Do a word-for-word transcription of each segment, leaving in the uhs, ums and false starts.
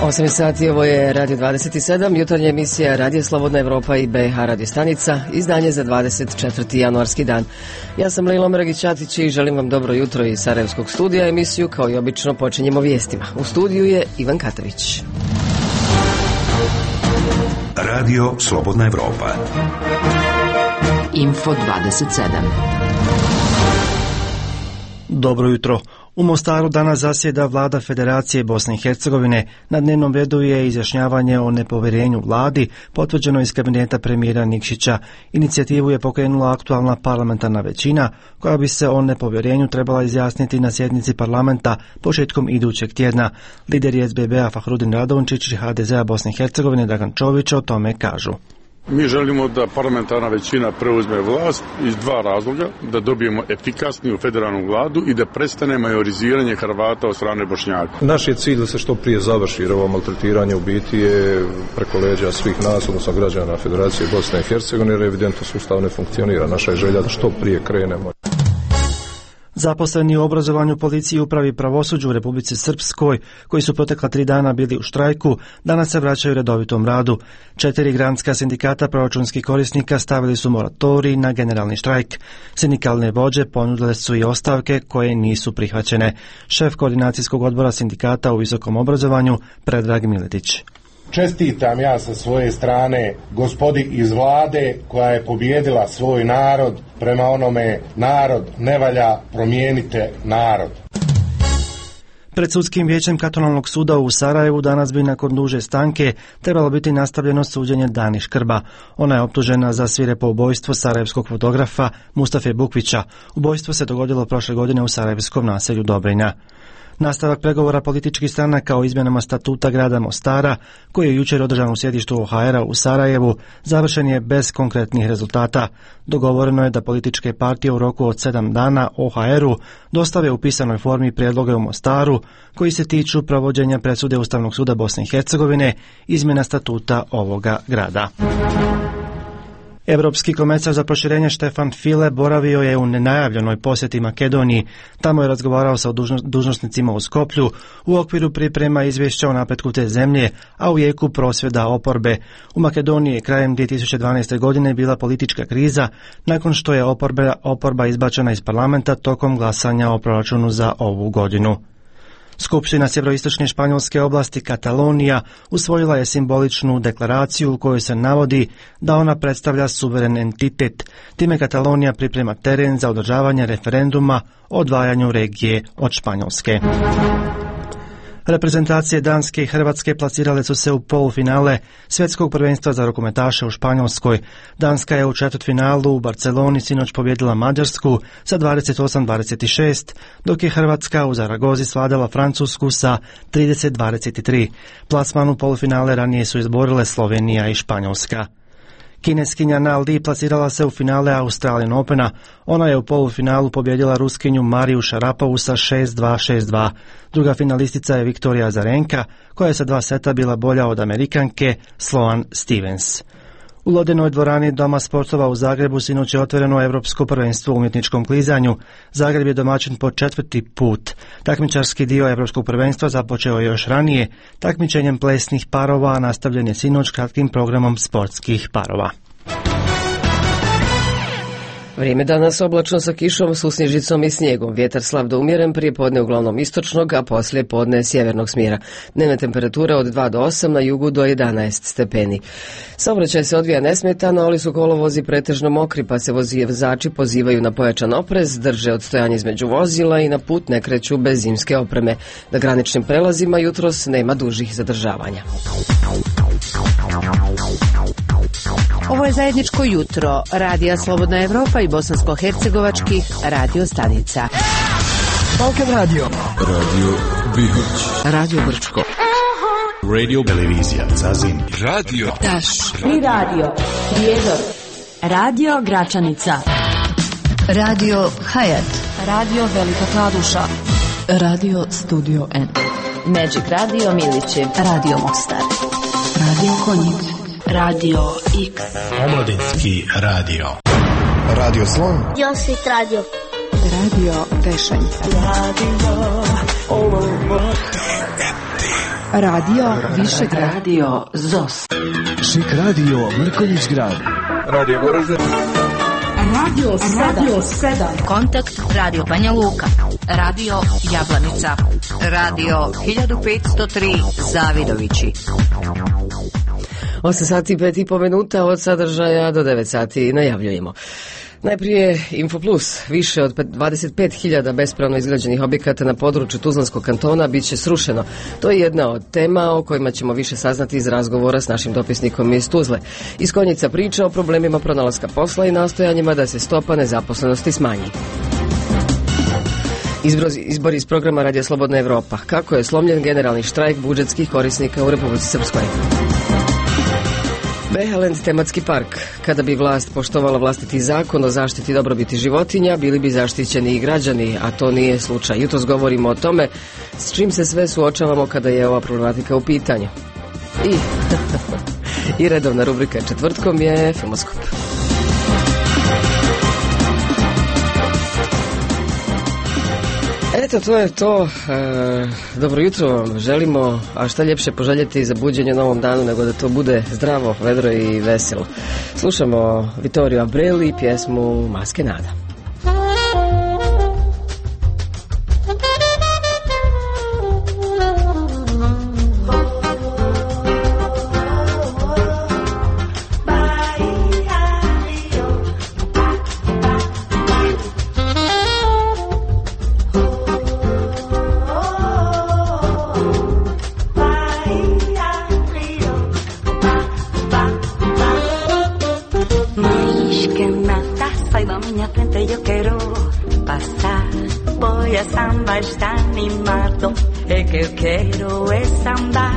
osam sati, ovo je Radio dvadeset sedam, jutarnja emisija Radio Slobodna Evropa i B i H radio stanica, izdanje za dvadeset četvrti januarski dan. Ja sam Lejla Meragić-Ćatić i želim vam dobro jutro iz Sarajevskog studija. Emisiju kao i obično počinjemo vijestima. U studiju je Ivan Katović. Radio Slobodna Evropa. Info dvadeset sedam. Dobro jutro. U Mostaru danas zasjeda vlada Federacije Bosne i Hercegovine. Na dnevnom redu je izjašnjavanje o nepovjerenju vladi, potvrđeno iz kabineta premijera Nikšića. Inicijativu je pokrenula aktualna parlamentarna većina, koja bi se o nepovjerenju trebala izjasniti na sjednici parlamenta početkom idućeg tjedna. Lideri S B B-a Fahrudin Radončić i H D Z-a Bosne i Hercegovine Dragan Čović o tome kažu. Mi želimo da parlamentarna većina preuzme vlast iz dva razloga, da dobijemo efikasniju federalnu vladu i da prestane majoriziranje Hrvata od strane Bošnjaka. Naš je cilj da se što prije završi, jer ovo maltretiranje u biti je preko leđa svih nas, odnosno građana Federacije Bosne i Hercegovine, jer evidentno sustav ne funkcionira. Naša je želja da što prije krenemo. Zaposleni u obrazovanju, policiji i upravi pravosuđu u Republici Srpskoj, koji su protekla tri dana bili u štrajku, danas se vraćaju redovitom radu. Četiri granska sindikata proračunskih korisnika stavili su moratorij na generalni štrajk. Sindikalne vođe ponudile su i ostavke koje nisu prihvaćene. Šef koordinacijskog odbora sindikata u visokom obrazovanju Predrag Miletić. Čestitam ja sa svoje strane gospodi iz vlade koja je pobijedila svoj narod, prema onome narod ne valja, promijenite narod. Pred sudskim vijećem Kantonalnog suda u Sarajevu danas bi nakon duže stanke trebalo biti nastavljeno suđenje Dani Škrba. Ona je optužena za svirepo ubojstvo sarajevskog fotografa Mustafe Bukvića. Ubojstvo se dogodilo prošle godine u sarajevskom naselju Dobrinja. Nastavak pregovora političkih stranaka o izmjenama statuta grada Mostara, koji je jučer održan u sjedištu O H R-a u Sarajevu, završen je bez konkretnih rezultata. Dogovoreno je da političke partije u roku od sedam dana O H R-u dostave u pisanoj formi prijedloge u Mostaru, koji se tiču provođenja presude Ustavnog suda Bosne i Hercegovine, izmjena statuta ovoga grada. Europski komesar za proširenje Štefan File boravio je u nenajavljenoj posjeti Makedoniji. Tamo je razgovarao sa dužnosnicima u Skoplju u okviru priprema izvješća o napretku te zemlje, a u jeku prosvjeda oporbe. U Makedoniji je krajem dvije tisuće dvanaeste. godine bila politička kriza nakon što je oporba, oporba izbačena iz parlamenta tokom glasanja o proračunu za ovu godinu. Skupština sjeveroistočne španjolske oblasti Katalonija usvojila je simboličnu deklaraciju u kojoj se navodi da ona predstavlja suveren entitet. Time Katalonija priprema teren za održavanje referenduma o odvajanju regije od Španjolske. Reprezentacije Danske i Hrvatske plasirale su se u polufinale svjetskog prvenstva za rukometaše u Španjolskoj. Danska je u četvrtfinalu u Barceloni sinoć pobjedila Mađarsku sa dvadeset osam dvadeset šest, dok je Hrvatska u Zaragozi svladala Francusku sa trideset dvadeset tri. Plasman u polufinale ranije su izborile Slovenija i Španjolska. Kineskinja Na Li plasirala se u finale Australian Opena. Ona je u polufinalu pobjedila Ruskinju Mariju Šarapovu sa šest dva šest dva. Druga finalistica je Viktorija Azarenka, koja je sa dva seta bila bolja od Amerikanke Sloane Stevens. U Lodenoj dvorani Doma sportova u Zagrebu sinoć je otvoreno Europsko prvenstvo u umjetničkom klizanju. Zagreb je domaćin po četvrti put. Takmičarski dio Europskog prvenstva započeo je još ranije takmičenjem plesnih parova, a nastavljen je sinoć kratkim programom sportskih parova. Vrijeme danas oblačno sa kišom, susnježicom i snijegom. Vjetar slab do umjeren, prije podne uglavnom istočnog, a poslije podne sjevernog smjera. Dnevna temperatura od dva do osam, na jugu do jedanaest stepeni. Saobraćaj se odvija nesmetano, ali su kolovozi pretežno mokri, pa se vozači pozivaju na pojačan oprez, drže odstojanje između vozila i na put ne kreću bez zimske opreme. Na graničnim prelazima jutros nema dužih zadržavanja. Ovo je zajedničko jutro Radija Slobodna Evropa i bosansko-hercegovačkih radio stanica. Balkan Radio, Radio Bihać, Radio Brčko, Radio Televizija Zazin, Radio Taš, Tri Radio, Prijedor, Radio Gračanica, Radio Hayat, Radio Velika Kladuša, Radio Studio N, Magic Radio Milići, Radio Mostar, Radio Konjic, Radio X, Omladinski radio, Radio Slon, Josit Radio, Radio Tešanj, Radio Ovo Radio Višegrad. Radio Zos. Šik radio Mrkonjić Grad. Radio Goražde. Radio Radio sedam. Kontakt Radio Banja Luka. Radio Jablanica. Radio hiljadu petsto tri Zavidovići. osam sati i pet i po minuta od sadržaja do devet sati najavljujemo. Najprije Infoplus. Više od dvadeset pet hiljada bespravno izgrađenih objekata na području Tuzlanskog kantona bit će srušeno. To je jedna od tema o kojima ćemo više saznati iz razgovora s našim dopisnikom iz Tuzle. Iz Konjica priča o problemima pronalaska posla i nastojanjima da se stopa nezaposlenosti smanji. Izbor iz programa Radija Slobodna Evropa. Kako je slomljen generalni štrajk budžetskih korisnika u Republici Srpskoj? Behaland tematski park. Kada bi vlast poštovala vlastiti zakon o zaštiti dobrobiti životinja, bili bi zaštićeni i građani, a to nije slučaj. Jutros govorimo o tome s čim se sve suočavamo kada je ova problematika u pitanju. I, i redovna rubrika četvrtkom je Filmoskop. Eto, to je to. E, dobro jutro vam želimo, a šta ljepše poželjeti za buđenje novom danu nego da to bude zdravo, vedro i veselo. Slušamo Vittorio Abreu i pjesmu Maske nada. Está animado, é que eu quero é samba,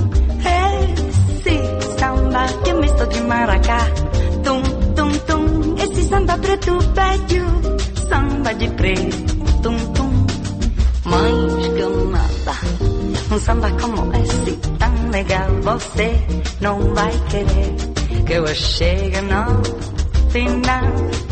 esse samba que eu misto de maracá, tum, tum, tum, esse samba preto velho, samba de preto, tum, tum, mais que nada, um samba como esse tão legal, você não vai querer que eu chegue no final.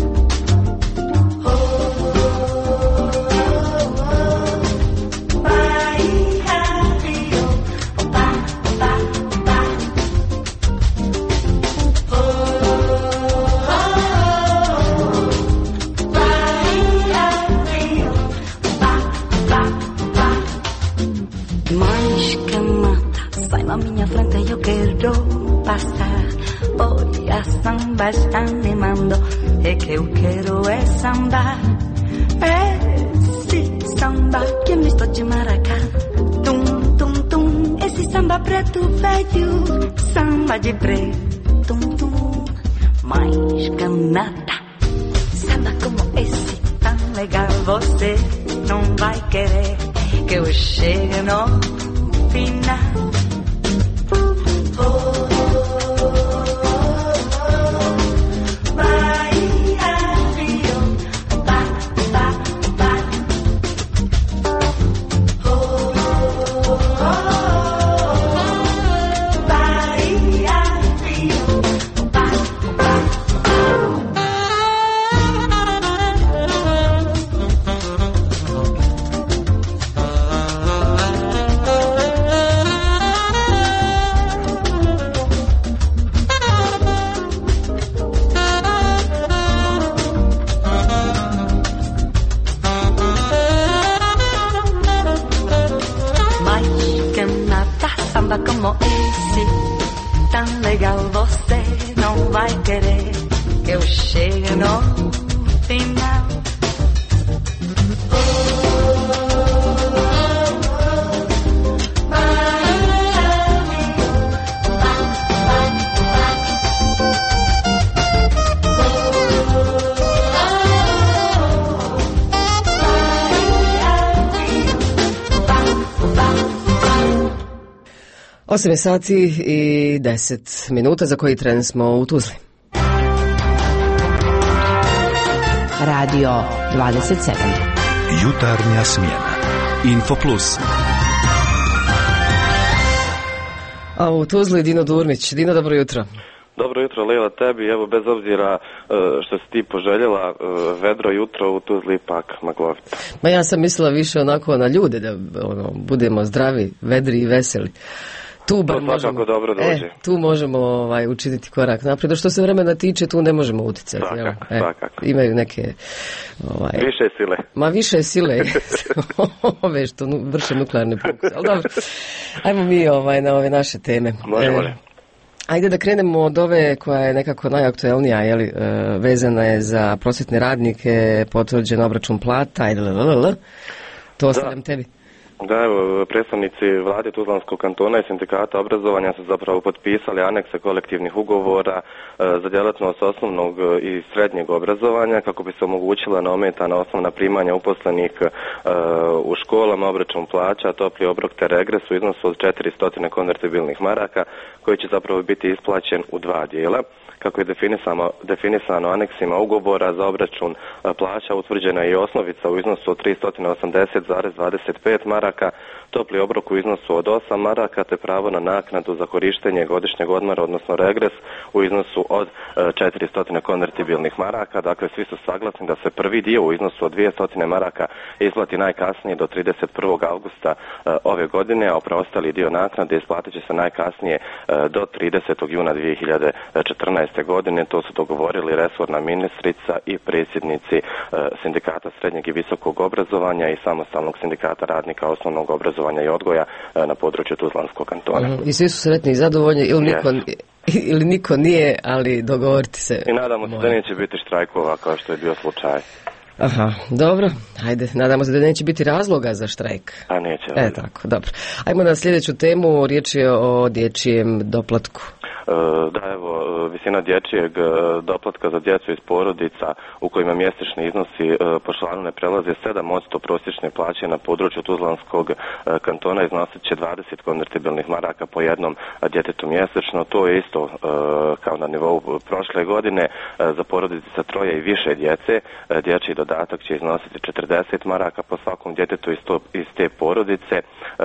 Samba está animando, é que eu quero é samba, esse samba que misto de maracá, tum, tum, tum, esse samba preto velho, samba de preto, tum, tum, mais que nada, samba como esse tão legal, você não vai querer que eu chegue no final. osam sati i deset minuta za koji tren smo u Tuzli. Radio dvadeset sedam. Jutarnja smjena. Infoplus. A u Tuzli Dino Durmić. Dino, dobro jutro. Dobro jutro, Lejla, tebi. Evo, bez obzira što si ti poželjela, vedro jutro u Tuzli ipak maglovito. Ma ja sam mislila više onako na ljude, da ono, budemo zdravi, vedri i veseli. Tu bar to možemo, dobro dođe. E, tu možemo ovaj, učiniti korak naprijed. Što se vremena tiče, tu ne možemo utjecati. Svakako, e, svakako. Imaju neke... Ovaj, više sile. Ma više sile. Ove što nu, vrše nuklearne pokuse. Ali dobro, ajmo mi ovaj, na ove naše teme. Možemo li? E, Ajde da krenemo od ove koja je nekako najaktuelnija, jeli, e, vezana je za prosvjetne radnike, potvrđen obračun plata, ajde, lalala. To ostavljam tebi. Da, evo, predstavnici vlade Tuzlanskog kantona i sindikata obrazovanja su zapravo potpisali anekse kolektivnih ugovora e, za djelatnost osnovnog i srednjeg obrazovanja kako bi se omogućila neometana osnovna primanja uposlenih e, u školama, obračun plaća, topli obrok te regres u iznosu od četiristo konvertibilnih maraka koji će zapravo biti isplaćen u dva dijela. Kako je definisano, definisano aneksima ugovora za obračun plaća, utvrđena je i osnovica u iznosu od tristo osamdeset zarez dvadeset pet maraka, topli obrok u iznosu od osam maraka te pravo na naknadu za korištenje godišnjeg odmora, odnosno regres u iznosu od četiristo konvertibilnih maraka. Dakle, svi su saglasni da se prvi dio u iznosu od dvjesto maraka isplati najkasnije do trideset prvog augusta ove godine, a preostali dio naknade isplatit će se najkasnije do tridesetog juna dvije hiljade četrnaeste. godine. To su dogovorili resorna ministrica i predsjednici e, sindikata srednjeg i visokog obrazovanja i samostalnog sindikata radnika osnovnog obrazovanja i odgoja e, na području Tuzlanskog kantona. Mm, I svi su sretni i zadovoljni ili niko, yes. ili niko nije, ali dogovoriti se. I nadamo se da neće biti štrajkova kao što je bio slučaj. Aha, dobro, ajde, nadamo se da neće biti razloga za štrajk. A neće. E, tako, dobro. Ajmo na sljedeću temu, riječ je o dječjem doplatku. Da, evo, visina dječjeg doplatka za djecu iz porodica u kojima mjesečni iznosi po članu ne prelaze sedam posto prosječne plaće na području Tuzlanskog kantona iznosit će dvadeset konvertibilnih maraka po jednom djetetu mjesečno. To je isto kao na nivou prošle godine. Za porodice sa troje i više djece dječji dodatak će iznositi četrdeset maraka po svakom djetetu iz, to, iz te porodice.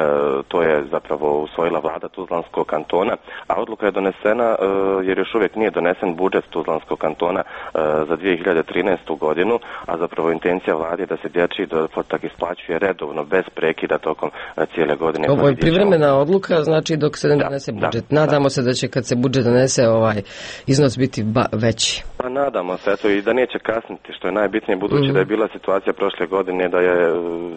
To je zapravo usvojila vlada Tuzlanskog kantona, a odluka je donesena jer još uvijek nije donesen budžet Tuzlanskog kantona za dvije hiljade trinaestu godinu, a zapravo intencija vlade je da se dječji doplatak isplaćuje redovno, bez prekida tokom cijele godine. Ovo je privremena odluka, znači dok se ne donese budžet. Da, Nadamo da. se da će kad se budžet donese ovaj iznos biti ba, veći. Pa nadamo se, eto, i da neće kasniti, što je najbitnije, budući mm-hmm. da je bila situacija prošle godine da je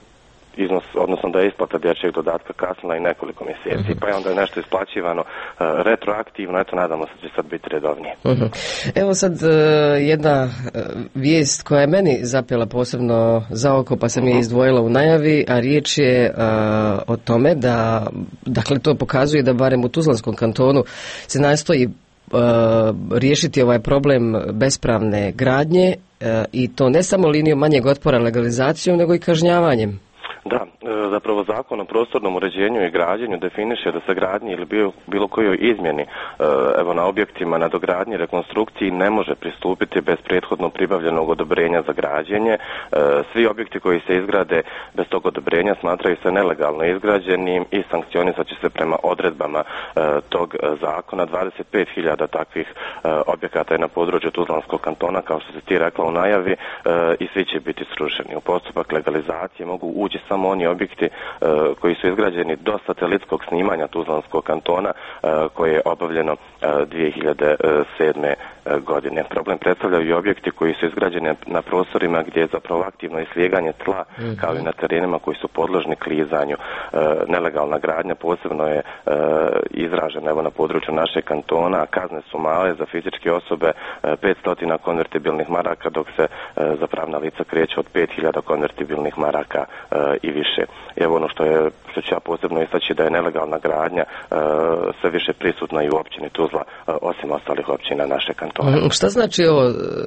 iznos, odnosno da je isplata dječjeg dodatka kasnila i nekoliko mjeseci, uh-huh. pa je onda nešto isplaćivano uh, retroaktivno, eto nadamo se da će sad biti redovnije. Uh-huh. Evo sad uh, jedna uh, vijest koja je meni zapela posebno za oko, pa sam uh-huh. je izdvojila u najavi, a riječ je uh, o tome da, dakle to pokazuje da barem u Tuzlanskom kantonu se nastoji uh, riješiti ovaj problem bespravne gradnje uh, i to ne samo linijom manjeg otpora legalizacijom, nego i kažnjavanjem. Da, zapravo Zakon o prostornom uređenju i građenju definiše da se gradnji ili bilo, bilo kojoj izmjeni evo na objektima nadogradnji, rekonstrukciji ne može pristupiti bez prethodno pribavljenog odobrenja za građenje. Svi objekti koji se izgrade bez tog odobrenja smatraju se nelegalno izgrađenim i sankcionisat će se prema odredbama tog zakona. dvadeset pet hiljada takvih objekata je na području Tuzlanskog kantona, kao što se ti rekla u najavi, i svi će biti srušeni. U postupak legalizacije mogu ući samo oni objekti uh, koji su izgrađeni do satelitskog snimanja Tuzlanskog kantona uh, koje je obavljeno uh, dvije hiljade sedme godine. Problem predstavljaju i objekti koji su izgrađeni na prostorima gdje je zapravo aktivno islijeganje tla, mm-hmm. kao i na terenima koji su podložni klizanju. Uh, nelegalna gradnja posebno je uh, izražena evo na području našeg kantona. Kazne su male za fizičke osobe, uh, petsto konvertibilnih maraka, dok se uh, za pravna lica kreće od pet hiljada konvertibilnih maraka uh, i više. Evo ono što je, što ću ja posebno istaći, da je nelegalna gradnja uh, sve više prisutna i u općini Tuzla, uh, osim ostalih općina naše kantona. Mm, šta znači ovo,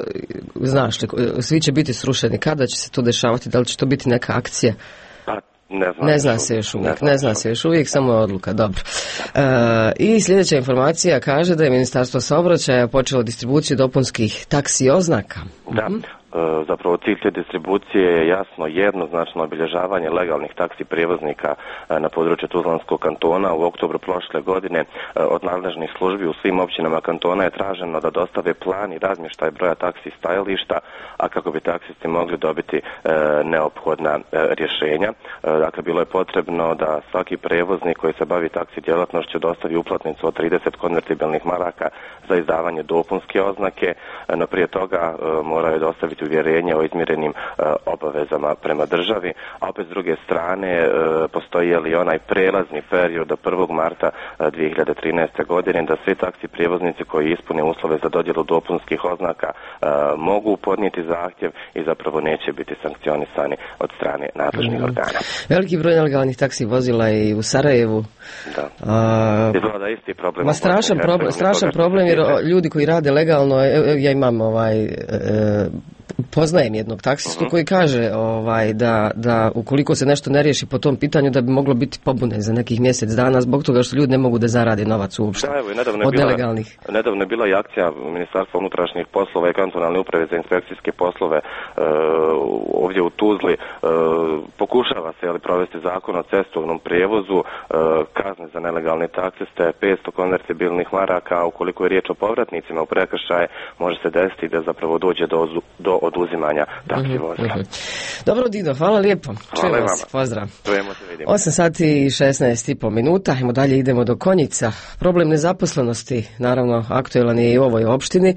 znaš li, svi će biti srušeni, kada će se to dešavati, da li će to biti neka akcija? Pa, Ne, znam ne zna se još uvijek, ne, ne zna se još uvijek, samo je odluka, dobro. E, I sljedeća informacija kaže da je Ministarstvo saobraćaja počelo distribuciju dopunskih taksi oznaka. Da, Zapravo cilj te distribucije je jasno jednoznačno obilježavanje legalnih taksi prijevoznika na području Tuzlanskog kantona. U oktobru prošle godine od nadležnih službi u svim općinama kantona je traženo da dostave plan i razmještaj broja taksi stajališta, a kako bi taksisti mogli dobiti neophodna rješenja. Dakle, bilo je potrebno da svaki prijevoznik koji se bavi taksi djelatnošću dostavi uplatnicu od trideset konvertibilnih maraka za izdavanje dopunske oznake, no prije toga moraju je dostaviti uvjerenje o izmirenim e, obavezama prema državi, a opet s druge strane e, postoji li onaj prelazni period do prvog marta dvije hiljade trinaeste. godine da svi taksi prijevoznici koji ispune uslove za dodjelu dopunskih oznaka e, mogu podnijeti zahtjev i zapravo neće biti sankcionisani od strane nadležnih mm. organa. Veliki broj nelegalnih taksi vozila i u Sarajevu. Da. A, Izgleda isti problem. Ma strašan problem, strašan problem jer ljudi koji rade legalno, ja imam ovaj e, poznajem jednog taksistu uh-huh. koji kaže ovaj, da, da ukoliko se nešto ne riješi po tom pitanju da bi moglo biti pobune za nekih mjesec dana zbog toga što ljudi ne mogu da zarade novac uopšte da, evo, od bila, nelegalnih. Nedavno je bila i akcija Ministarstva unutrašnjih poslova i kantonalne uprave za inspekcijske poslove uh, ovdje u Tuzli. Uh, pokušava se ali, provesti zakon o cestovnom prijevozu, uh, kazne za nelegalne taksiste, petsto konvertibilnih maraka, ukoliko je riječ o povratnicima u prekršaje, može se desiti da zapravo dođe do, do oduzimanja taksi vozila. Uh-huh, uh-huh. Dobro, Dido, hvala lijepo. Hvala vam. Pozdrav. Čujemo se, vidimo. osam sati i šesnaest i pol minuta. Ajmo dalje, idemo do Konjica. Problem nezaposlenosti, naravno, aktuelan je i u ovoj opštini,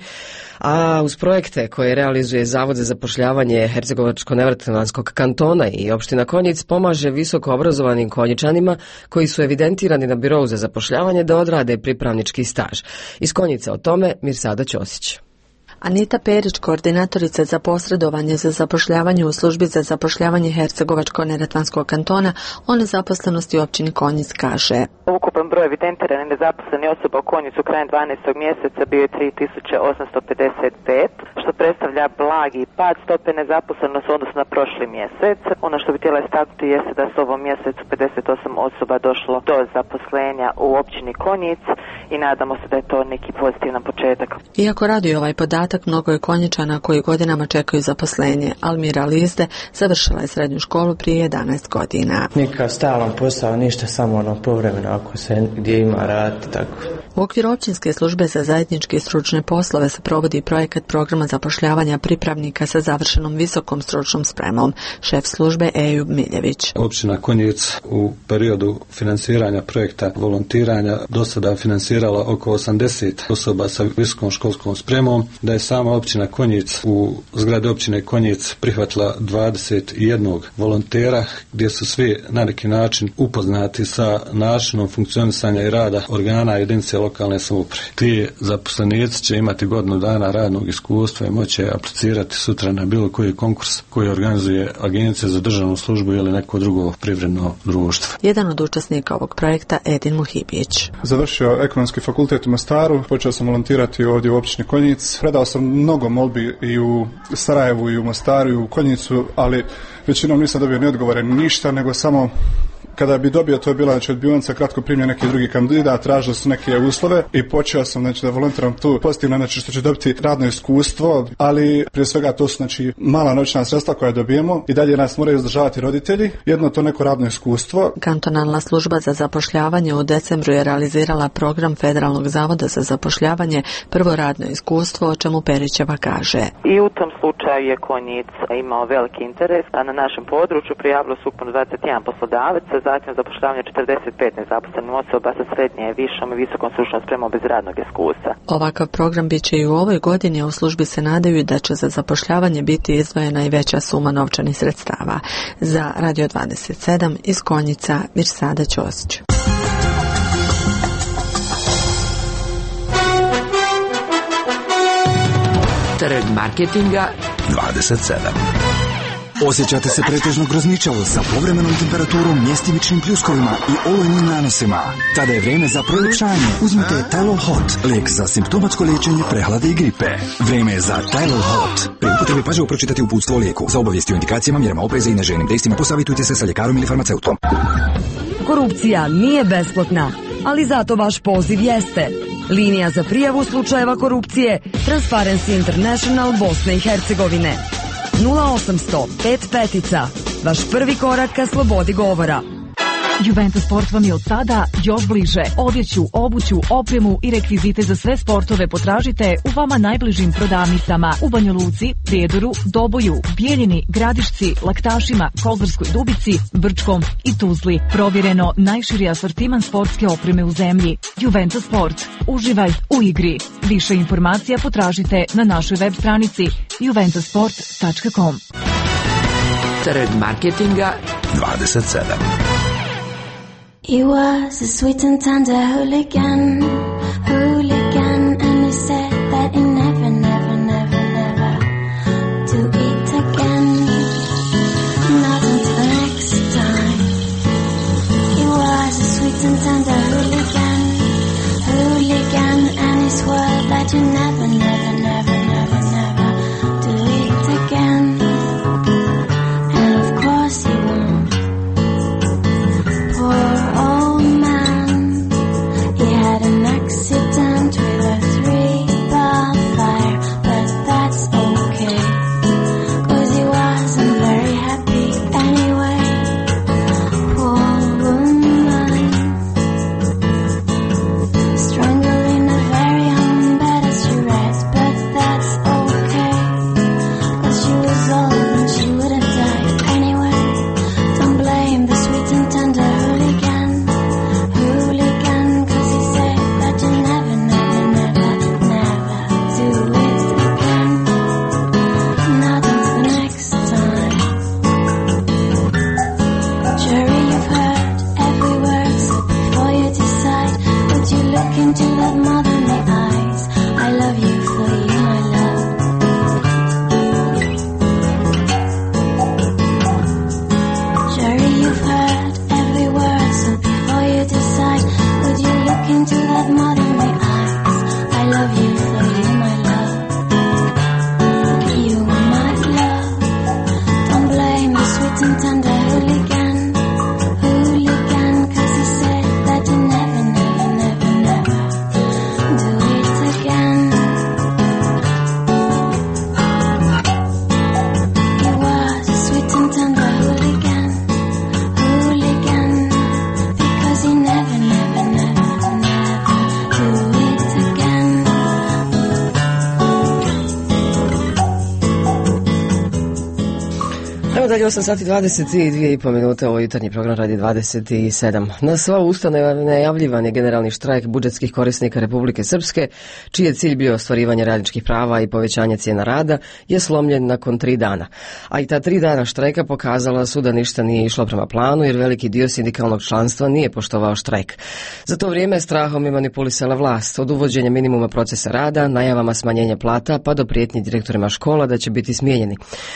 a uz projekte koje realizuje Zavod za zapošljavanje Hercegovačko-Neretvanskog kantona i opština Konjic pomaže visoko obrazovanim Konjičanima koji su evidentirani na birou za zapošljavanje da odrade pripravnički staž. Iz Konjica o tome Mirsada Ćosić. Anita Perić, koordinatorica za posredovanje za zapošljavanje u službi za zapošljavanje Hercegovačko-Neretvanskog kantona o nezaposlenosti u općini Konjic kaže. Ukupan broj evidentiranih nezaposlenih osoba u Konjicu krajem dvanaestog mjeseca bio je tri tisuće osamsto pedeset pet, što predstavlja blagi pad stope nezaposlenosti u odnosu na prošli mjesec. Ono što bi htjela istaknuti jeste da s ovom mjesecu pedeset osam osoba došlo do zaposlenja u općini Konjic i nadamo se da je to neki pozitivan početak. Iako radi ovaj podatak, mnogo je Konjičana koji godinama čekaju zaposlenje. Almira Lizde završila je srednju školu prije jedanaest godina. Nikakav stalan posao, ništa, samo ono povremeno ako se gdje ima rad, tako. U okviru općinske službe za zajedničke i stručne poslove se provodi projekat programa zapošljavanja pripravnika sa završenom visokom stručnom spremom. Šef službe Ejub Miljević. Općina Konjic u periodu financiranja projekta volontiranja do sada financirala oko osamdeset osoba sa visokom školskom spremom, da je sama općina Konjic u zgradi općine Konjic prihvatila dvadeset jedan volontera gdje su svi na neki način upoznati sa načinom funkcionisanja i rada organa jedinice lokalne samouprave. Ti zaposlenici će imati godinu dana radnog iskustva i moći aplicirati sutra na bilo koji konkurs koji organizuje Agencija za državnu službu ili neko drugo privredno društvo. Jedan od učesnika ovog projekta Edin Muhibić. Završio ekonomski fakultet u Mostaru, počeo sam volontirati ovdje u općini Konjic. Predao sam mnogo molbi i u Sarajevu i u Mostaru i u Konjicu, ali većinom nisam dobio ni odgovore ništa, nego samo kada bi dobio, to je bila znači odbijenica, kratko primio neki drugi kandidat, tražili su neke uslove i počeo sam znači da volontiram tu pozitivno, znači što će dobiti radno iskustvo, ali prije svega to su znači mala novčana sredstva koja dobijemo i dalje nas moraju izdržavati roditelji, jedno to neko radno iskustvo. Kantonalna služba za zapošljavanje u decembru je realizirala program Federalnog zavoda za zapošljavanje Prvo radno iskustvo, o čemu Perićeva kaže. I u tom slučaju je Konjic imao veliki interes, a na našem području prijavilo se ukupno dvadeset jedan poslodavaca, zatim zapošljavanje četrdeset pet nezaposlenih osoba sa srednje, višom i visokom stručnom spremom bez radnog iskustva. Ovakav program bit će i u ovoj godini, a u službi se nadaju da će za zapošljavanje biti izdvojena i veća suma novčanih sredstava. Za Radio dvadeset sedam iz Konjica Mirsada Ćosić. Trg marketinga dvadeset sedam. Osjećate se pretežno grozničavo sa povremenom temperaturom, mjestimičnim pljuskovima i olujnim nanosima? Tada je vrijeme za proljepšanje. Uzmite Tylol Hot, lijek za simptomatsko liječenje prehlade i gripe. Vrijeme je za Tylol Hot. Pri upotrebi pažljivo pročitati uputstvo o lijeku. Za obavijesti o indikacijama, mjerama opreza i neželjenim dejstvima posavitujte se sa ljekarom ili farmaceutom. Korupcija nije besplatna, ali zato vaš poziv jeste. Linija za prijavu slučajeva korupcije Transparency International Bosne i Hercegovine nula osamsto pet petica. Vaš prvi korak ka slobodi govora. Juventus Sport vam je od sada još bliže. Odjeću, obuću, opremu i rekvizite za sve sportove potražite u vama najbližim prodavnicama u Banja Luci, Prijedoru, Doboju, Bijeljini, Gradišci, Laktašima, Kozarskoj Dubici, Brčkom i Tuzli. Provjereno najširi asortiman sportske opreme u zemlji. Juventus Sport. Uživaj u igri. Više informacija potražite na našoj web stranici juventus sport tačka com. Trg marketinga dvadeset sedam. He was a sweet and tender hooligan, hooligan, and he said that he never, never, never, never to eat again, not until next time. He was a sweet and tender hooligan, hooligan, and he swore that you never, never, never, never, never to eat again, and of course he won't. Poor old man, he had an accident with a three-bar fire, but that's okay, 'cause he wasn't very happy anyway. Poor woman, strangled in a very home bed as she rests, but that's okay, 'cause she was old and she would have died anyway. Don't blame the sweet and tender hooligan, hooligan, 'cause he said that you never, never, never, never do it again, not until next time. Jury, you've heard every word, so before you decide, would you look into that motherly eyes? I love you for you, my love. Jury, you've heard every word, so before you decide, would you look into that motherly eyes? I love you for you, my love. You are my love. Don't blame the sweet and tender hooligan, hooligan, 'cause he said that you never, never, never, never do it again. He was a sweet and tender hooligan, hooligan, because he never, never, never, never do it again. Evo dalje osam sati dvadeset dvije i pol minute, ovo jutarnji program radi dvadeset sedam. Na sva usta najavljivan je generalni štrajk budžetskih korisnika Republike Srpske, čiji je cilj bio ostvarivanje radničkih prava i povećanje cijena rada, je slomljen nakon tri dana. A i ta tri dana štrajka pokazala su da ništa nije išlo prema planu, jer veliki dio sindikalnog članstva nije poštovao štrajk. Za to vrijeme strahom je manipulisala vlast, od uvođenja minimuma procesa rada, najavama smanjenja plata, pa do prijetnji direktorima škola da će biti smijenjeni.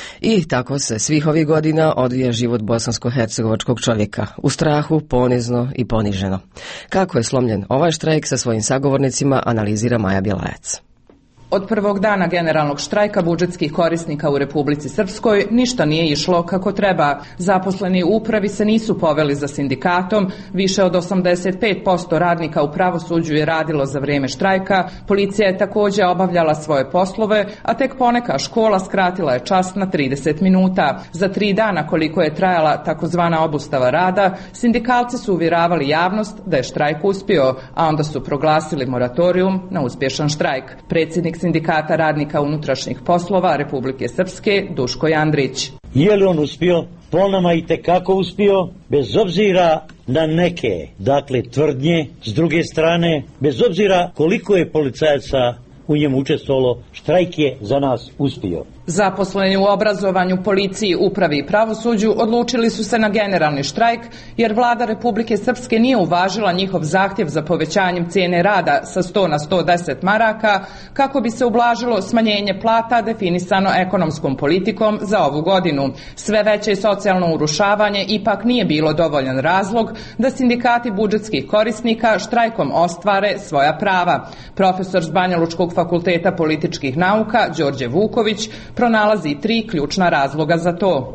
I tako se svih ovih godina odvija život bosansko-hercegovačkog čovjeka, u strahu, ponizno i poniženo. Kako je slomljen ovaj štrajk sa svojim sagovornicima, analizira Maja Bjelajac. Od prvog dana generalnog štrajka budžetskih korisnika u Republici Srpskoj ništa nije išlo kako treba. Zaposleni u upravi se nisu poveli za sindikatom, više od osamdeset pet posto radnika u pravosuđu je radilo za vrijeme štrajka, policija je također obavljala svoje poslove, a tek poneka škola skratila je čas na trideset minuta. Za tri dana koliko je trajala takozvana obustava rada, sindikalci su uvjeravali javnost da je štrajk uspio, a onda su proglasili moratorijum na uspješan štrajk. Predsjednik Sindikata radnika unutrašnjih poslova Republike Srpske, Duško Jandrić. Je li on uspio? Po nama i tekako uspio, bez obzira na neke, dakle, tvrdnje, s druge strane, bez obzira koliko je policajaca u njemu učestvovalo, štrajk je za nas uspio. Zaposleni u obrazovanju, policiji, upravi i pravosuđu odlučili su se na generalni štrajk jer vlada Republike Srpske nije uvažila njihov zahtjev za povećanjem cijene rada sa sto na sto deset maraka kako bi se ublažilo smanjenje plata definisano ekonomskom politikom za ovu godinu. Sve veće socijalno urušavanje ipak nije bilo dovoljan razlog da sindikati budžetskih korisnika štrajkom ostvare svoja prava. Profesor s Banjalučkog fakulteta političkih nauka Đorđe Vuković pronalazi tri ključna razloga za to.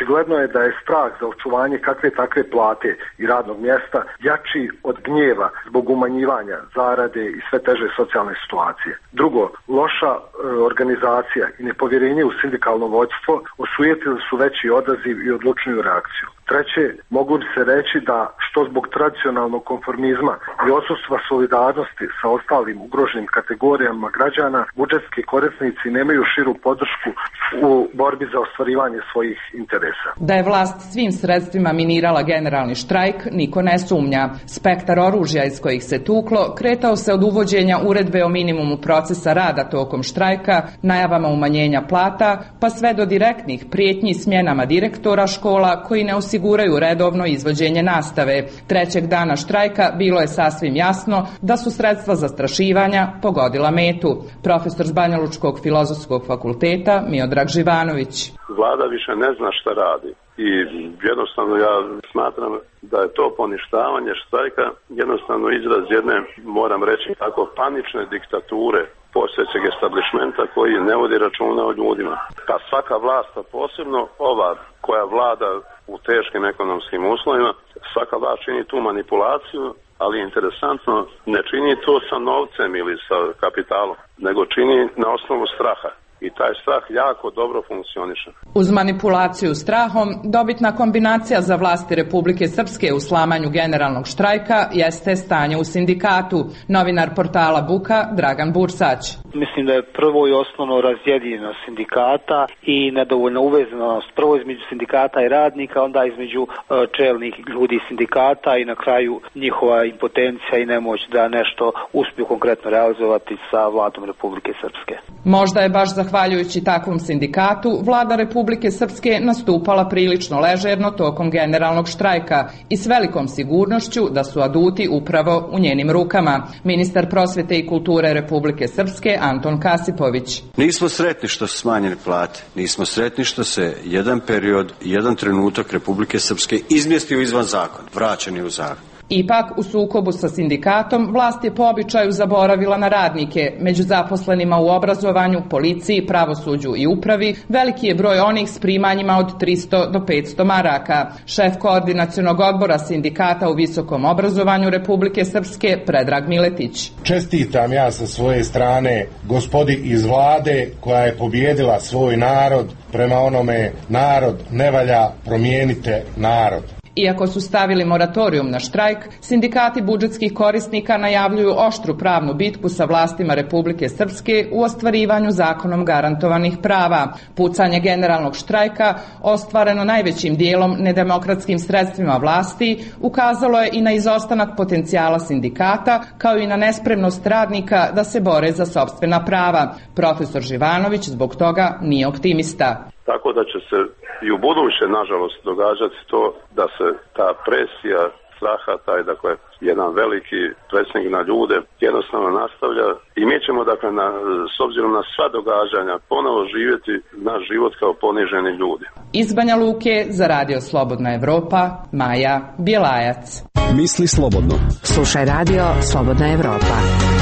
Očigledno je da je strah za očuvanje kakve takve plate i radnog mjesta jači od gnjeva zbog umanjivanja zarade i sve teže socijalne situacije. Drugo, loša e, organizacija i nepovjerenje u sindikalno vodstvo osujetili su veći odaziv i odlučniju reakciju. Treće, mogu bi se reći da što zbog tradicionalnog konformizma i odsustva solidarnosti sa ostalim ugroženim kategorijama građana, budžetski korisnici nemaju širu podršku u borbi za ostvarivanje svojih interesa. Da je vlast svim sredstvima minirala generalni štrajk, niko ne sumnja. Spektar oružja iz kojih se tuklo kretao se od uvođenja uredbe o minimumu procesa rada tokom štrajka, najavama umanjenja plata, pa sve do direktnih prijetnji smjenama direktora škola koji ne osiguraju redovno izvođenje nastave. Trećeg dana štrajka bilo je sasvim jasno da su sredstva zastrašivanja pogodila metu. Profesor s Banjalučkog filozofskog fakulteta Miodrag Živanović. Vlada više ne zna šta radi i jednostavno ja smatram da je to poništavanje štrajka jednostavno izraz jedne, moram reći tako, panične diktature postojećeg establishmenta koji ne vodi računa o ljudima. Pa svaka vlast, a posebno ova koja vlada u teškim ekonomskim uslovima, svaka vlast čini tu manipulaciju, ali interesantno ne čini to sa novcem ili sa kapitalom, nego čini na osnovu straha. I taj strah jako dobro funkcioniše. Uz manipulaciju strahom, dobitna kombinacija za vlasti Republike Srpske u slamanju generalnog štrajka jeste stanje u sindikatu. Novinar portala Buka Dragan Bursać. Mislim da je prvo i osnovno razjedinjenost sindikata i nedovoljna uvezanost prvo između sindikata i radnika, onda između uh, čelnih ljudi sindikata i na kraju njihova impotencija i nemoć da nešto uspiju konkretno realizovati sa vladom Republike Srpske. Možda je baš zahvaljujući takvom sindikatu vlada Republike Srpske nastupala prilično ležerno tokom generalnog štrajka i s velikom sigurnošću da su aduti upravo u njenim rukama. Ministar prosvete i kulture Republike Srpske Anton Kasipović. Nismo sretni što su smanjene plate, nismo sretni što se jedan period, jedan trenutak Republike Srpske izmjestio izvan zakona, vraćen je u zakon. Ipak, u sukobu sa sindikatom, vlast je po običaju zaboravila na radnike. Među zaposlenima u obrazovanju, policiji, pravosuđu i upravi veliki je broj onih s primanjima od tristo do petsto maraka. Šef koordinacionog odbora sindikata u visokom obrazovanju Republike Srpske Predrag Miletić. Čestitam ja sa svoje strane gospodi iz vlade koja je pobijedila svoj narod prema onome narod ne valja, promijenite narod. Iako su stavili moratorijum na štrajk, sindikati budžetskih korisnika najavljuju oštru pravnu bitku sa vlastima Republike Srpske u ostvarivanju zakonom garantovanih prava. Pucanje generalnog štrajka, ostvareno najvećim dijelom nedemokratskim sredstvima vlasti, ukazalo je i na izostanak potencijala sindikata, kao i na nespremnost radnika da se bore za sopstvena prava. Profesor Živanović zbog toga nije optimista. Tako da će se i u buduće, nažalost, događati to da se ta presija straha, taj, dakle, jedan veliki presnik na ljude jednostavno nastavlja i mi ćemo, dakle, na, s obzirom na sva događanja, ponovo živjeti naš život kao poniženi ljudi. Iz Banja Luke za Radio Slobodna Evropa, Maja Bjelajac. Misli slobodno. Slušaj Radio Slobodna Evropa.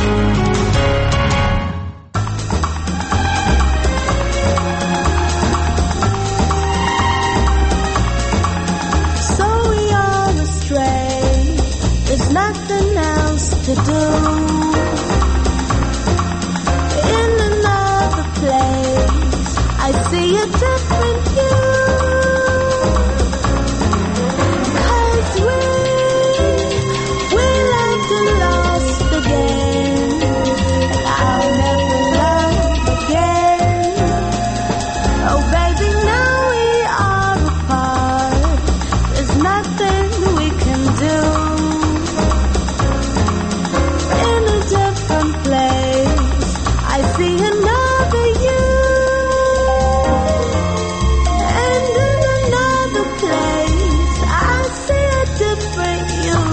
Nothing else to do. In another place, I see a different you. 'Cause we, we loved and lost again, and I'll never love again. Oh baby, now we are apart. There's nothing we can do. I see another you, and in another place I see a different you.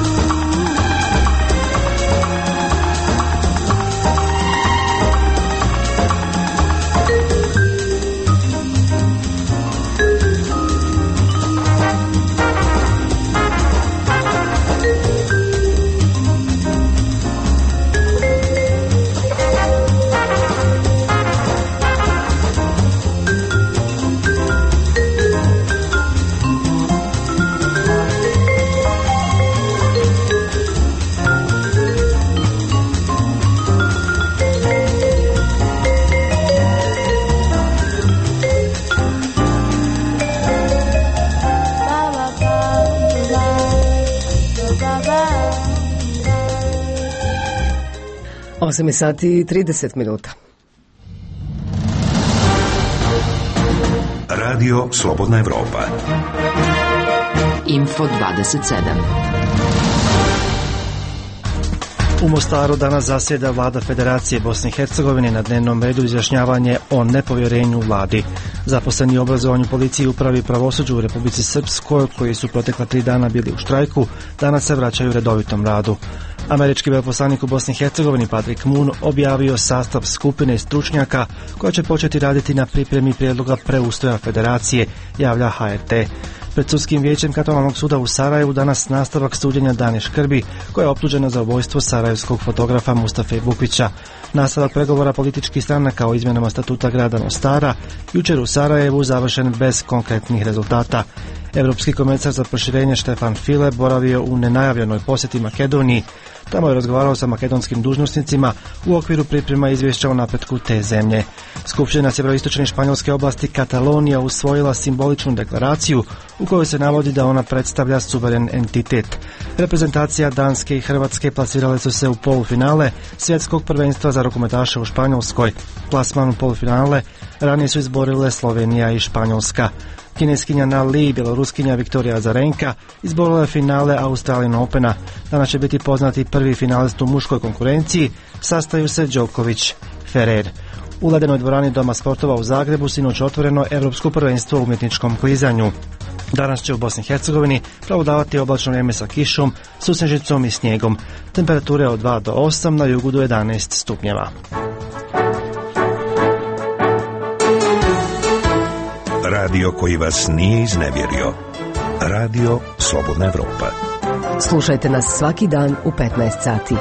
osam sati i trideset minuta. Radio Slobodna Evropa. Info dvadeset sedam. U Mostaru danas zasjeda vlada Federacije Bosne i Hercegovine, na dnevnom redu izjašnjavanje o nepovjerenju vladi. Zaposleni u obrazovanju, policiji, upravi i pravosuđu u Republici Srpskoj, koji su protekla tri dana bili u štrajku, danas se vraćaju redovitom radu. Američki veleposlanik u Bosni i Hercegovini Patrick Moon objavio sastav skupine stručnjaka koja će početi raditi na pripremi prijedloga preustroja Federacije, javlja H R T. Pred sudskim vijećem Katalonskog suda u Sarajevu danas nastavak suđenja Dane Škrbi, koja je optužena za ubojstvo sarajevskog fotografa Mustafe Bukvića. Nastavak pregovora političkih stranaka o izmjenama statuta grada Mostara jučer u Sarajevu završen bez konkretnih rezultata. Europski komesar za proširenje Štefan File boravio u nenajavljenoj posjeti Makedoniji. Tamo je razgovarao sa makedonskim dužnosnicima u okviru priprema izvješća o napretku te zemlje. Skupština sjeveroistočne španjolske oblasti Katalonija usvojila simboličnu deklaraciju u kojoj se navodi da ona predstavlja suveren entitet. Reprezentacija Danske i Hrvatske plasirale su se u polufinale svjetskog prvenstva za rukometaše u Španjolskoj. Plasman u polufinale ranije su izborile Slovenija i Španjolska. Kineskinja Na Li i bjeloruskinja Viktorija Azarenka izborila je finale Australian Opena. Danas će biti poznati prvi finalist u muškoj konkurenciji, sastaju se Đoković Ferrer. U ledenoj dvorani Doma sportova u Zagrebu sinoć otvoreno Europsko prvenstvo u umjetničkom klizanju. Danas će u Bosni i Hercegovini prevladavati oblačno vrijeme sa kišom, susnežicom i snijegom. Temperature od dva do osam, na jugu do jedanaest stupnjeva. Radio koji vas nije iznevjerio. Radio Slobodna Evropa. Slušajte nas svaki dan u petnaest sati.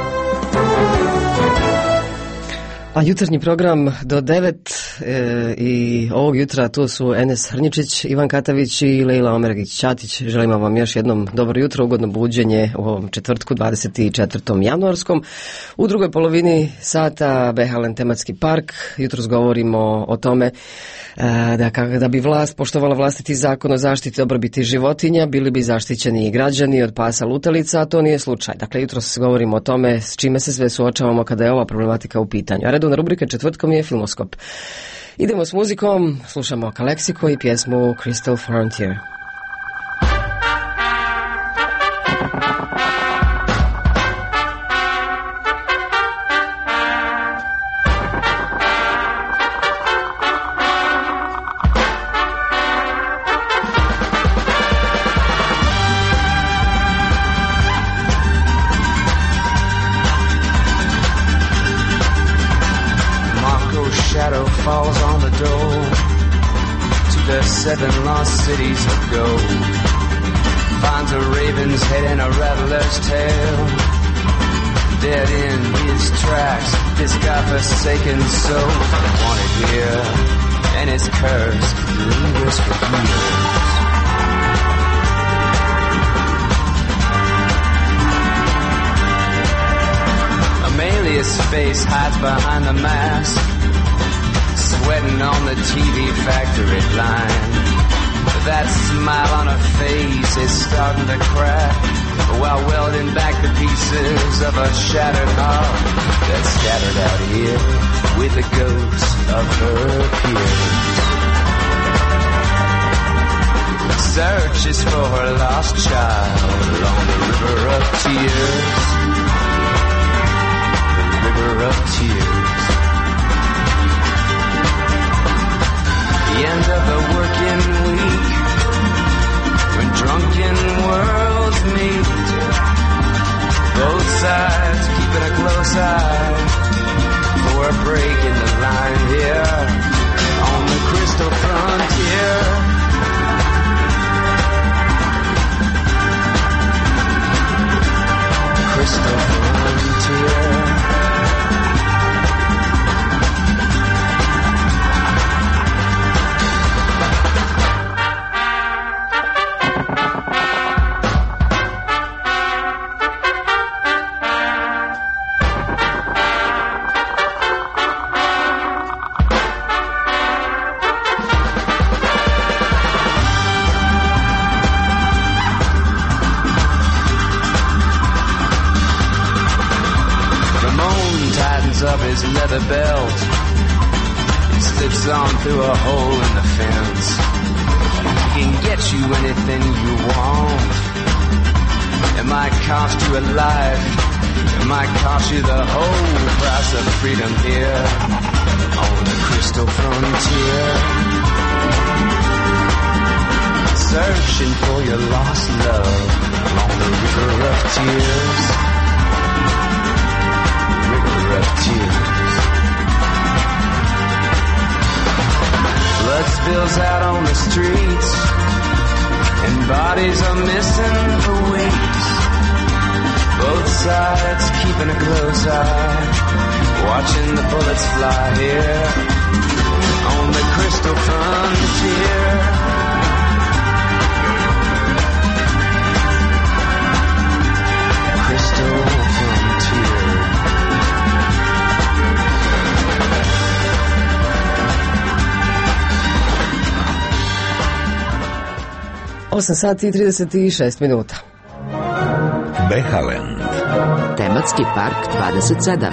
A jutarnji program do devet e, i ovog jutra tu su Enes Hrničić, Ivan Katavić i Lejla Omergić-Ćatić. Želimo vam još jednom dobro jutro, ugodno buđenje u ovom četvrtku dvadeset četvrtom januarskom. U drugoj polovini sata Behalen tematski park. Jutros govorimo o tome Da, da bi vlast poštovala vlastiti zakon o zaštiti dobrobiti životinja, bili bi zaštićeni i građani od pasa lutalica, a to nije slučaj. Dakle, jutros govorimo o tome s čime se sve suočavamo kada je ova problematika u pitanju. A redovna rubrika četvrtkom je Filmoskop. Idemo s muzikom, slušamo Kaleksiko i pjesmu Crystal Frontier. Seven lost cities of gold. Finds a raven's head and a rattler's tail. Dead in his tracks, this godforsaken soul. Wanted here, and his curse lingers for years. Amelia's face hides behind the mask, sweating on the T V factory line. That smile on her face is starting to crack, while welding back the pieces of a shattered heart that's scattered out here with the ghosts of her peers. Searches for her lost child along the river of tears. The river of tears. The end of the working week, when drunken worlds meet, both sides keeping a close eye for a break in the line here on the crystal frontier. Crystal frontier. leather belt slips on through a hole in the fence. He can get you anything you want. It might cost you a life. It might cost you the whole price of freedom here on the crystal frontier. Searching for your lost love along the river of tears. River of tears. Blood spills out on the streets, and bodies are missing for weeks. Both sides keeping a close eye, watching the bullets fly here on the crystal frontier. Crystal frontier. osam sati i trideset šest minuta. Behaland. Tematski park dvadeset sedam.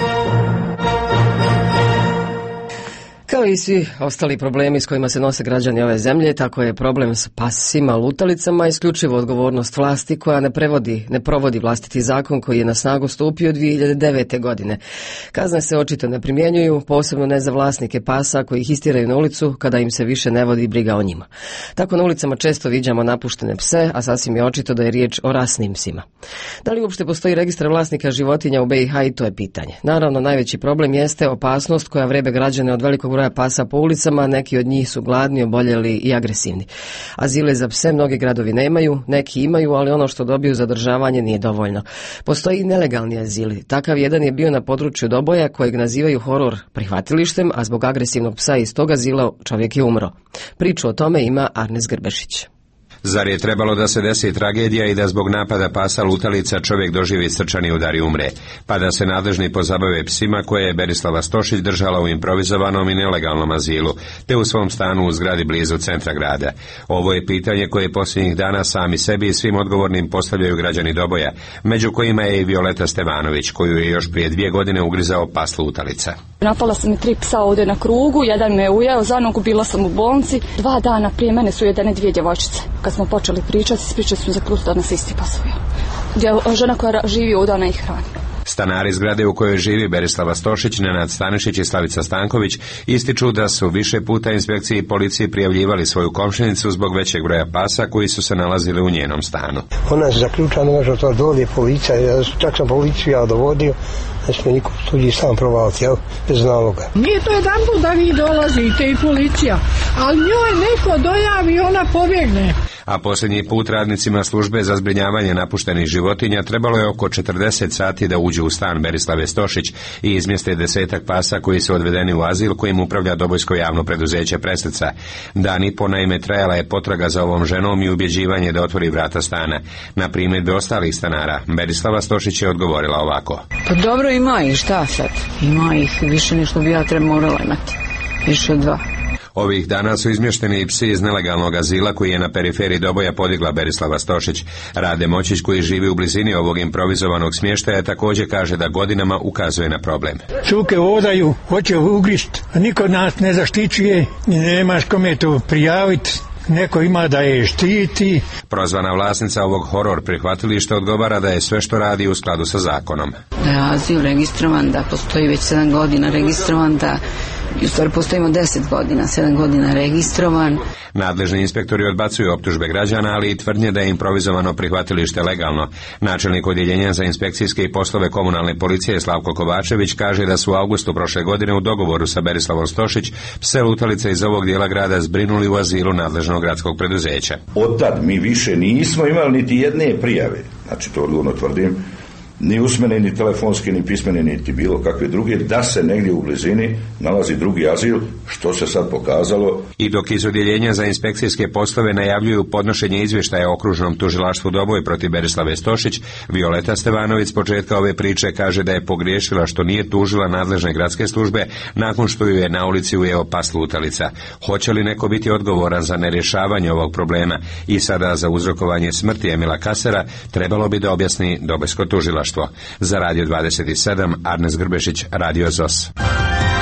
Kao i svi ostali problemi s kojima se nose građani ove zemlje, tako je problem s pasima, lutalicama isključivo odgovornost vlasti koja ne prevodi, ne provodi vlastiti zakon koji je na snagu stupio dvije hiljade devete. godine. Kazne se očito ne primjenjuju, posebno ne za vlasnike pasa koji ih istiraju na ulicu kada im se više ne vodi briga o njima. Tako na ulicama često viđamo napuštene pse, a sasvim je očito da je riječ o rasnim psima. Da li uopšte postoji registar vlasnika životinja u B i H, i to je pitanje. Naravno, najveći problem jeste opasnost koja vrebe građane od velikog broja pasa po ulicama, neki od njih su gladni, oboljeli i agresivni. Azile za pse mnogi gradovi nemaju, neki imaju, ali ono što dobiju za održavanje nije dovoljno. Postoji i nelegalni azili. Takav jedan je bio na području Doboja, kojeg nazivaju horor prihvatilištem, a zbog agresivnog psa iz tog azila čovjek je umro. Priču o tome ima Arnes Grbešić. Zar je trebalo da se desi tragedija i da zbog napada pasa lutalica čovjek doživi srčani udar i umre, pa da se nadležni pozabave psima koje je Berislava Stošić držala u improvizovanom i nelegalnom azilu, te u svom stanu u zgradi blizu centra grada? Ovo je pitanje koje posljednjih dana sami sebi i svim odgovornim postavljaju građani Doboja, među kojima je i Violeta Stevanović, koju je još prije dvije godine ugrizao pas lutalica. Napala sam mi tri psa ovdje na krugu, jedan me ujeo za nogu, bila sam u bolnici. Dva dana prije mene su jedene dvije djevojčice. Kad smo počeli pričati, spričali smo za krut da nas isti pas ujeo. Žena koja živi ovdje, ona ih hrani. Stanari zgrade u kojoj živi Berislava Stošić, Nenad Stanišić i Slavica Stanković ističu da su više puta inspekciji i policiji prijavljivali svoju komšinicu zbog većeg broja pasa koji su se nalazili u njenom stanu. Ona je zaključana, može to dolje policija, čak sam policiju ja dovodio, da smo niko tuđi sam provati, jel, bez naloga. Nije to jedan put da vi dolazite i policija, ali njoj neko dojavi i ona pobjegne. A posljednji put radnicima službe za zbrinjavanje napuštenih životinja trebalo je oko četrdeset sati da uđu u stan Berislave Stošić i izmjeste desetak pasa koji su odvedeni u azil kojim upravlja Dobojsko javno preduzeće Preslica. Dan i po naime trajala je potraga za ovom ženom i ubjeđivanje da otvori vrata stana. Na primjedbe ostalih stanara, Berislava Stošić je odgovorila ovako. Pa dobro, ima ih, šta sad? Ima ih više nešto bi ja treba morala imati. Više od dva. Ovih dana su izmješteni i psi iz nelegalnog azila koji je na periferiji Doboja podigla Berislava Stošić. Rade Moćić, koji živi u blizini ovog improvizovanog smještaja, također kaže da godinama ukazuje na problem. Cuke odaju, hoće ugrist, a niko nas ne zaštićuje, nemaš kome to prijaviti. Neko ima da je štiti. Prozvana vlasnica ovog horor prihvatilišta odgovara da je sve što radi u skladu sa zakonom. Da je azil registrovan, da postoji već sedam godina registrovan, da i u stvari postojimo deset godina, sedam godina registrovan. Nadležni inspektori odbacuju optužbe građana, ali i tvrdnje da je improvizovano prihvatilište legalno. Načelnik odjeljenja za inspekcijske i poslove komunalne policije Slavko Kovačević kaže da su u avgustu prošle godine u dogovoru sa Berislavom Stošić pse lutalice iz ovog dijela grada zbrinuli u azilu nadležnog gradskog preduzeća. Od tad mi više nismo imali niti jedne prijave, znači to odgovorno tvrdim, ni usmene, ni telefonske, ni pismene, niti bilo kakve druge, da se negdje u blizini nalazi drugi azil, što se sad pokazalo. I dok iz odjeljenja za inspekcijske poslove najavljuju podnošenje izvještaja okružnom tužilaštvu Doboj protiv Berislave Stošić, Violeta Stevanović s početka ove priče kaže da je pogriješila što nije tužila nadležne gradske službe nakon što ju je na ulici ujeo pas lutalica. Hoće li neko biti odgovoran za nerješavanje ovog problema i sada za uzrokovanje smrti Emila Kasera, trebalo bi da objasni Dobojsko tužilaštvo. Za Radio dvadeset sedam, Arnes Grbešić, Radio Z O S.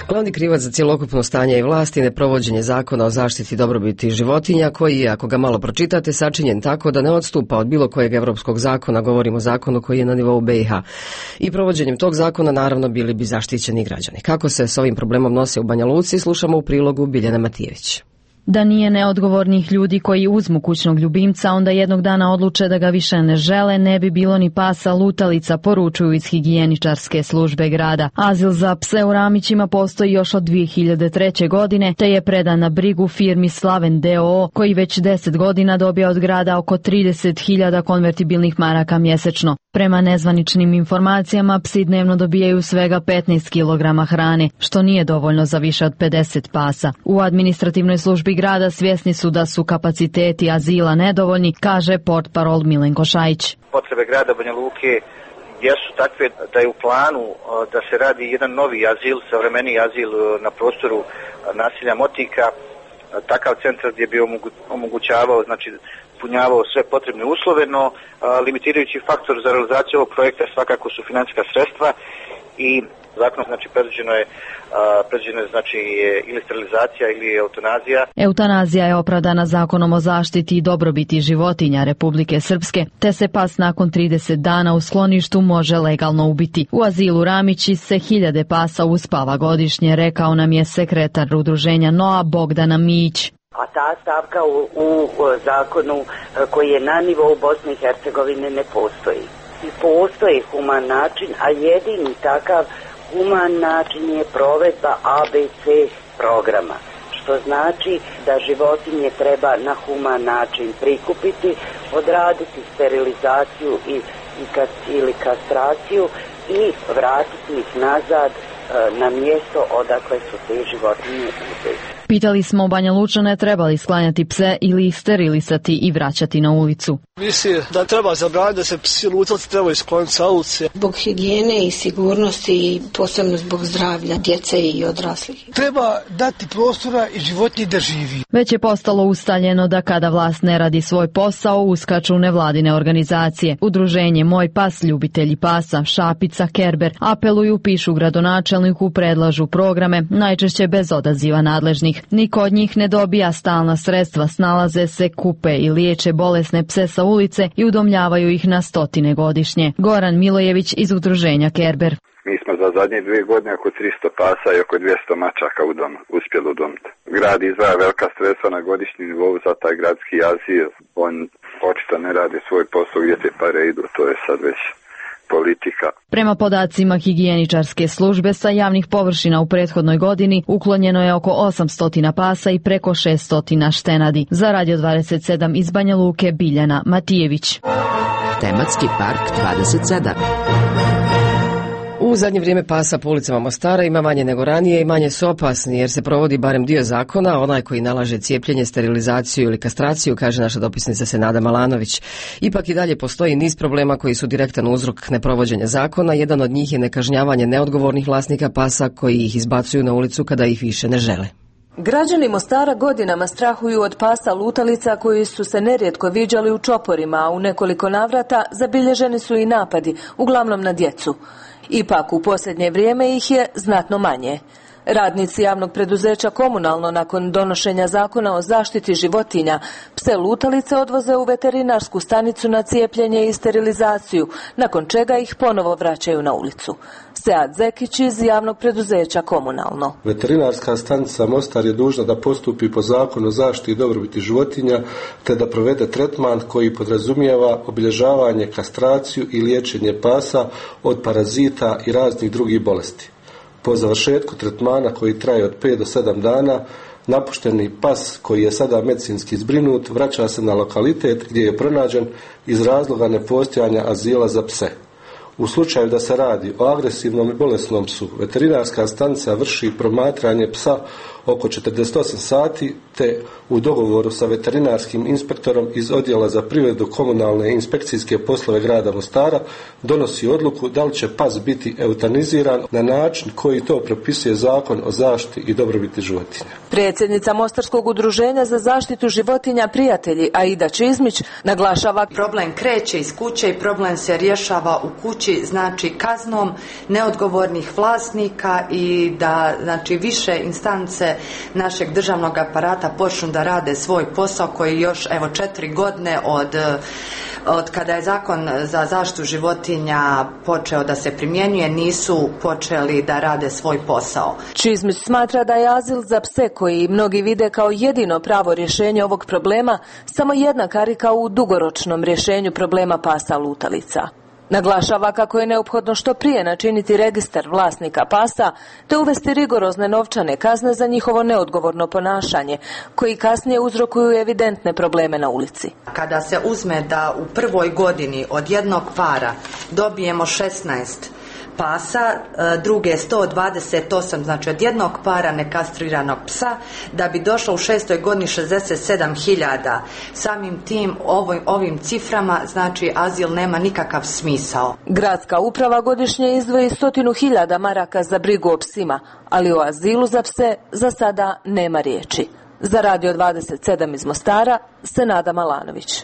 Glavni krivac za cjelokupno stanje i vlast i neprovođenje zakona o zaštiti dobrobiti životinja, koji je, ako ga malo pročitate, sačinjen tako da ne odstupa od bilo kojeg evropskog zakona, govorimo o zakonu koji je na nivou B i H. I provođenjem tog zakona naravno bili bi zaštićeni građani. Kako se s ovim problemom nose u Banja Luci, slušamo u prilogu Biljane Matijević. Da nije neodgovornih ljudi koji uzmu kućnog ljubimca, onda jednog dana odluče da ga više ne žele, ne bi bilo ni pasa lutalica, poručuju iz higijeničarske službe grada. Azil za pse u Ramićima postoji još od dvije hiljade treće. godine, te je predan na brigu firmi Slaven d o o, koji već deset godina dobija od grada oko trideset hiljada konvertibilnih maraka mjesečno. Prema nezvaničnim informacijama, psi dnevno dobijaju svega petnaest kilograma hrane, što nije dovoljno za više od pedeset pasa. U administrativnoj službi grada svjesni su da su kapaciteti azila nedovoljni, kaže portparol Milenko Šajić. Potrebe grada Banja Luke jesu takve da je u planu da se radi jedan novi azil, savremeniji azil na prostoru naselja Motika, takav centar gdje bi omogućavao, znači ispunjavao sve potrebne uslove, no a, limitirajući faktor za realizaciju ovog projekta svakako su financijska sredstva i zakonom znači predviđeno je, a, predviđeno je znači ili sterilizacija ili eutanazija. Eutanazija je opravdana zakonom o zaštiti i dobrobiti životinja Republike Srpske, te se pas nakon trideset dana u skloništu može legalno ubiti. U azilu Ramići se hiljade pasa uspava godišnje, rekao nam je sekretar udruženja N O A Bogdana Mić. A ta stavka u, u zakonu koji je na nivou Bosne i Hercegovine ne postoji. I postoji human način, a jedini takav human način je provedba A B C programa. Što znači da životinje treba na human način prikupiti, odraditi sterilizaciju i, i kas, ili kastraciju i vratiti ih nazad e, na mjesto odakle su te životinje uzeti. Pitali smo Banja Lučane treba li sklanjati pse ili ih sterilisati i vraćati na ulicu. Mislim da treba zabraniti da se psi lutalice trebaju skloniti sa ulice. Zbog higijene i sigurnosti i posebno zbog zdravlja djece i odraslih. Treba dati prostora i životinji da živi. Već je postalo ustaljeno da kada vlast ne radi svoj posao, uskaču nevladine organizacije. Udruženje Moj pas, ljubitelji pasa, Šapica, Kerber apeluju, pišu gradonačelniku, predlažu programe, najčešće bez odaziva nadležnih. Niko od njih ne dobija stalna sredstva, snalaze se, kupe i liječe bolesne pse sa ulice i udomljavaju ih na stotine godišnje. Goran Milojević iz udruženja Kerber. Mi smo za zadnje dvije godine oko tristo pasa i oko dvjesto mačaka u dom, uspjeli udomiti. Grad izdvaja velika sredstva na godišnji nivou za taj gradski azil. On očito ne radi svoj posao, gdje te pare idu, to je sad već politika. Prema podacima higijeničarske službe, sa javnih površina u prethodnoj godini uklonjeno je oko osamsto pasa i preko šesto štenadi. Za Radio dvadeset sedam iz Banja Luke, Biljana Matijević. Tematski park dvadeset sedam. U zadnje vrijeme pasa po ulicama Mostara ima manje nego ranije i manje su opasni jer se provodi barem dio zakona, onaj koji nalaže cijepljenje, sterilizaciju ili kastraciju, kaže naša dopisnica Senada Malanović. Ipak i dalje postoji niz problema koji su direktan uzrok neprovođenja zakona. Jedan od njih je nekažnjavanje neodgovornih vlasnika pasa koji ih izbacuju na ulicu kada ih više ne žele. Građani Mostara godinama strahuju od pasa lutalica koji su se nerijetko viđali u čoporima, a u nekoliko navrata zabilježeni su i napadi, uglavnom na djecu. Ipak u posljednje vrijeme ih je znatno manje. Radnici javnog preduzeća Komunalno nakon donošenja zakona o zaštiti životinja pse lutalice odvoze u veterinarsku stanicu na cijepljenje i sterilizaciju, nakon čega ih ponovo vraćaju na ulicu. Sead Zekić iz javnog preduzeća Komunalno. Veterinarska stanica Mostar je dužna da postupi po zakonu o zaštiti i dobrobiti životinja te da provede tretman koji podrazumijeva obilježavanje, kastraciju i liječenje pasa od parazita i raznih drugih bolesti. Po završetku tretmana koji traje od pet do sedam dana, napušteni pas koji je sada medicinski zbrinut vraća se na lokalitet gdje je pronađen iz razloga nepostojanja azila za pse. U slučaju da se radi o agresivnom i bolesnom psu, veterinarska stanica vrši promatranje psa oko četrdeset osam sati te u dogovoru sa veterinarskim inspektorom iz odjela za privredu komunalne i inspekcijske poslove grada Mostara donosi odluku da li će pas biti eutaniziran na način koji to propisuje zakon o zaštiti i dobrobiti životinja. Predsjednica Mostarskog udruženja za zaštitu životinja Prijatelji Aida Čizmić naglašava: problem kreće iz kuće i problem se rješava u kući postići znači kaznom neodgovornih vlasnika i da znači više instance našeg državnog aparata počnu da rade svoj posao koji još evo četiri godine od od kada je zakon za zaštitu životinja počeo da se primjenjuje, nisu počeli da rade svoj posao. Čizmić smatra da je azil za pse, koji mnogi vide kao jedino pravo rješenje ovog problema, samo jedna karika u dugoročnom rješenju problema pasa lutalica. Naglašava kako je neophodno što prije načiniti registar vlasnika pasa te uvesti rigorozne novčane kazne za njihovo neodgovorno ponašanje, koji kasnije uzrokuju evidentne probleme na ulici. Kada se uzme da u prvoj godini od jednog para dobijemo šesnaest pasa, druge sto dvadeset osam, znači od jednog para nekastriranog psa, da bi došlo u šestoj godini šezdeset sedam hiljada. Samim tim ovim, ovim ciframa znači azil nema nikakav smisao. Gradska uprava godišnje izdvoji stotinu hiljada maraka za brigu o psima, ali o azilu za pse za sada nema riječi. Za Radio dvadeset sedam iz Mostara, Senada Malanović.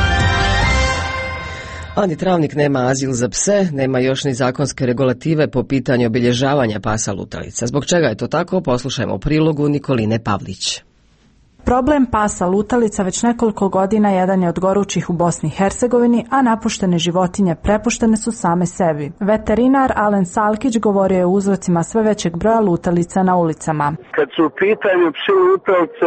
Ani Travnik nema azil za pse, nema još ni zakonske regulative po pitanju obilježavanja pasa lutalica. Zbog čega je to tako, poslušajmo u prilogu Nikoline Pavlić. Problem pasa lutalica već nekoliko godina jedan je od gorućih u Bosni i Hercegovini, a napuštene životinje prepuštene su same sebi. Veterinar Alen Salkić govorio je o uzrocima sve većeg broja lutalica na ulicama. Kad su u pitanju psi lutalice,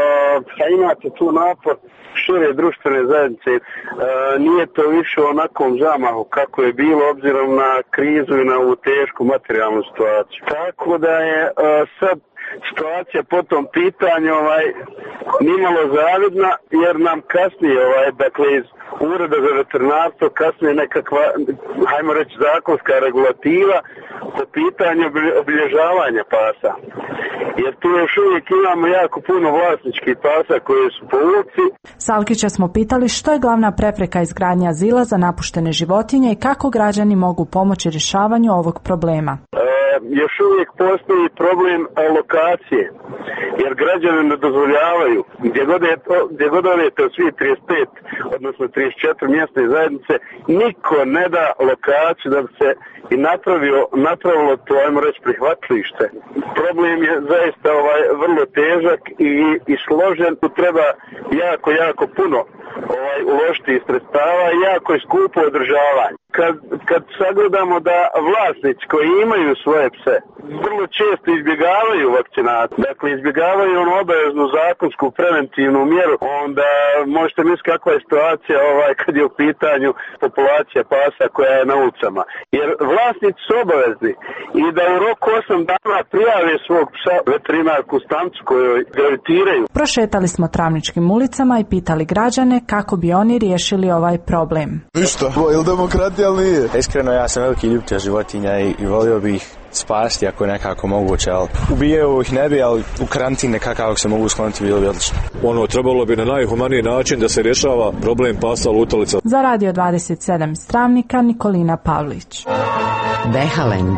a imate tu napor šire društvene zajednice, e, nije to više u onakvom zamahu kako je bilo obzirom na krizu i na ovu tešku materijalnu situaciju. Tako da je e, sad situacija po tom pitanju ovaj, nimalo zavidna, jer nam kasnije, ovaj, dakle iz Ureda za veterinarstvo, kasnije nekakva, hajmo reći, zakonska regulativa po pitanju obilježavanja pasa. Jer tu još uvijek imamo jako puno vlasničkih pasa koje su po ulici. Salkića smo pitali što je glavna prepreka izgradnje azila za napuštene životinje i kako građani mogu pomoći rješavanju ovog problema. E, još uvijek postoji problem lokacije, jer građani ne dozvoljavaju. Gdje god, je to, gdje god odete od svih trideset pet, odnosno trideset četiri mjesne zajednice, niko ne da lokaciju da bi se i napravio, napravilo to, ajmo reći, prihvatilište. Problem je zaista ovaj, vrlo težak i, i složen. Tu treba jako, jako puno ovaj, uložiti sredstava i jako je skupo održavanje. Kad, kad sagledamo da vlasnici koji imaju svoje pse vrlo često izbjegavaju vakcinaciju, dakle izbjegavaju onu obaveznu zakonsku preventivnu mjeru, onda možete misliti kakva je situacija ovaj, kad je u pitanju populacija pasa koja je na ulicama. Jer vlasnici su obavezni i da u roku osam dana prijave svog psa veterinarsku stanicu kojoj gravitiraju. Prošetali smo Travničkim ulicama i pitali građane kako bi oni riješili ovaj problem. Ništa, ili demokratija ili nije? Iskreno, ja sam veliki ljubitelj životinja i, i volio bih ih spasti ako je nekako moguće, ali ubijaju ih ne bi, ali u karantin nekako se mogu skloniti, bilo bi odlično. Ono, trebalo bi na najhumaniji način da se rješava problem pasa lutalica. Za Radio dvadeset sedam iz Travnika, Nikolina Pavlić. Vehalend.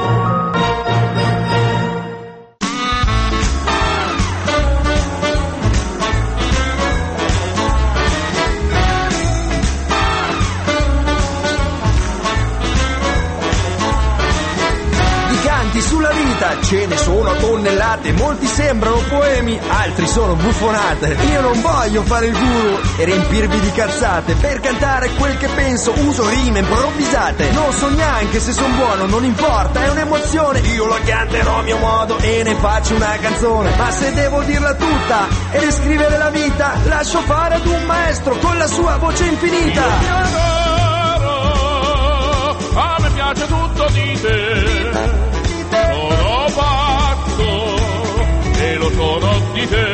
Sulla vita ce ne sono tonnellate, molti sembrano poemi, altri sono buffonate. Io non voglio fare il guru e riempirvi di cazzate, per cantare quel che penso uso rime improvvisate. Non so neanche se son buono, non importa, è un'emozione. Io la canterò a mio modo e ne faccio una canzone. Ma se devo dirla tutta e descrivere la vita, lascio fare ad un maestro con la sua voce infinita. A me piace tutto di te. Sono pazzo e lo sono di te.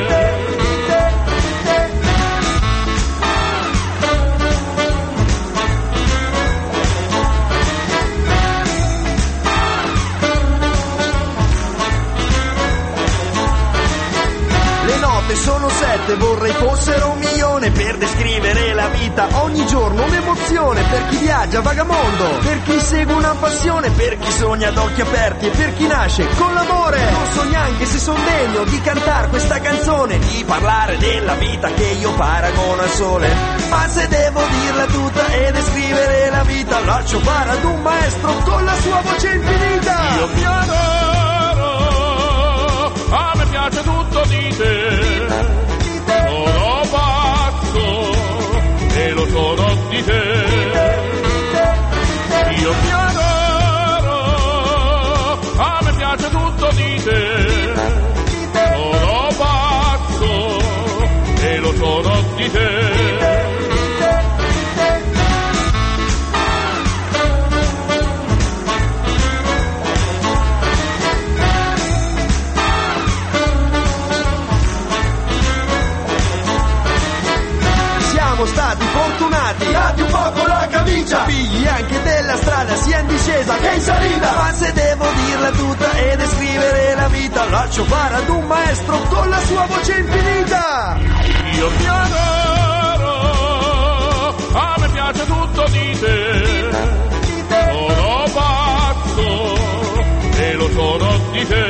Le note sono sette, vorrei fossero un milione per descrivere la vita ogni giorno, un'emozione per chi viaggia vagamondo, per chi segue una passione, per chi sogna ad occhi aperti e per chi nasce con l'amore. non so neanche se son degno di cantare questa canzone, di parlare della vita che io paragono al sole. Ma se devo dirla tutta e descrivere la vita, lascio fare ad un maestro con la sua voce infinita. Io pianero, a me piace tutto di te, sono pazzo e lo sono di te. Io pianero, a me piace tutto di te, sono pazzo e lo sono di te. Siamo stati fortunati, dati un po' con la camicia, figli anche della strada sia in discesa che in salita. Ma se devo dirla tutta e descrivere la vita, lascio fare ad un maestro con la sua voce infinita. Io pianero, a me piace tutto di te, sono pazzo e lo sono di te.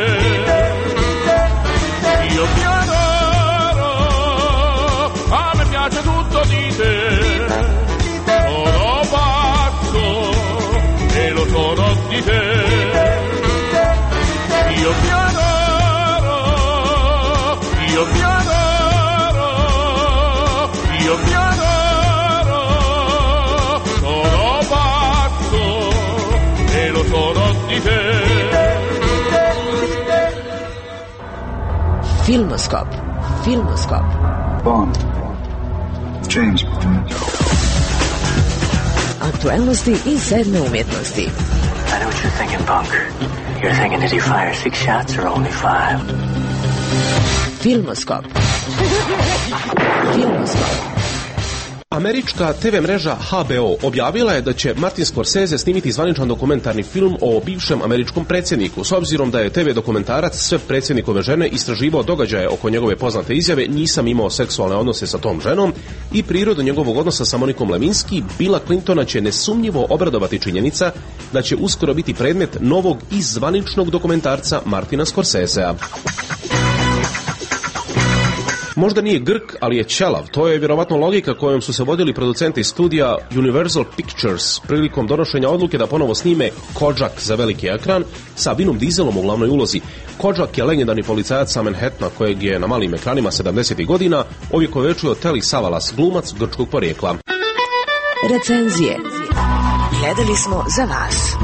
Io pianero, a me piace tutto di te, sono pazzo e lo sono di te. Io pianero, io pianero, io pianero, sono pazzo e lo sono di te. Filmoskop. Filmoskop. Bond. James Bond. Aktualnosti i sedme umjetnosti. I know what you're thinking, punk. You're thinking, did he fire six shots or only five? Filmoskop. Filmoskop. Američka te ve mreža H B O objavila je da će Martin Scorsese snimiti zvaničan dokumentarni film o bivšem američkom predsjedniku. S obzirom da je te ve dokumentarac sve predsjednikove žene istraživao događaje oko njegove poznate izjave "nisam imao seksualne odnose sa tom ženom" i prirodu njegovog odnosa sa Monikom Lewinsky, Billa Clintona će nesumnjivo obradovati činjenica da će uskoro biti predmet novog i zvaničnog dokumentarca Martina Scorsesea. Možda nije Grk, ali je ćelav. To je vjerovatno logika kojom su se vodili producenti studija Universal Pictures prilikom donošenja odluke da ponovo snime Kojak za veliki ekran sa Vinom Dieselom u glavnoj ulozi. Kojak je legendarni policajac sa Manhattana kojeg je na malim ekranima sedamdesetih godina ovjekovečio Telly Savalas, glumac grčkog porijekla. Recenzije. Gledali smo za vas.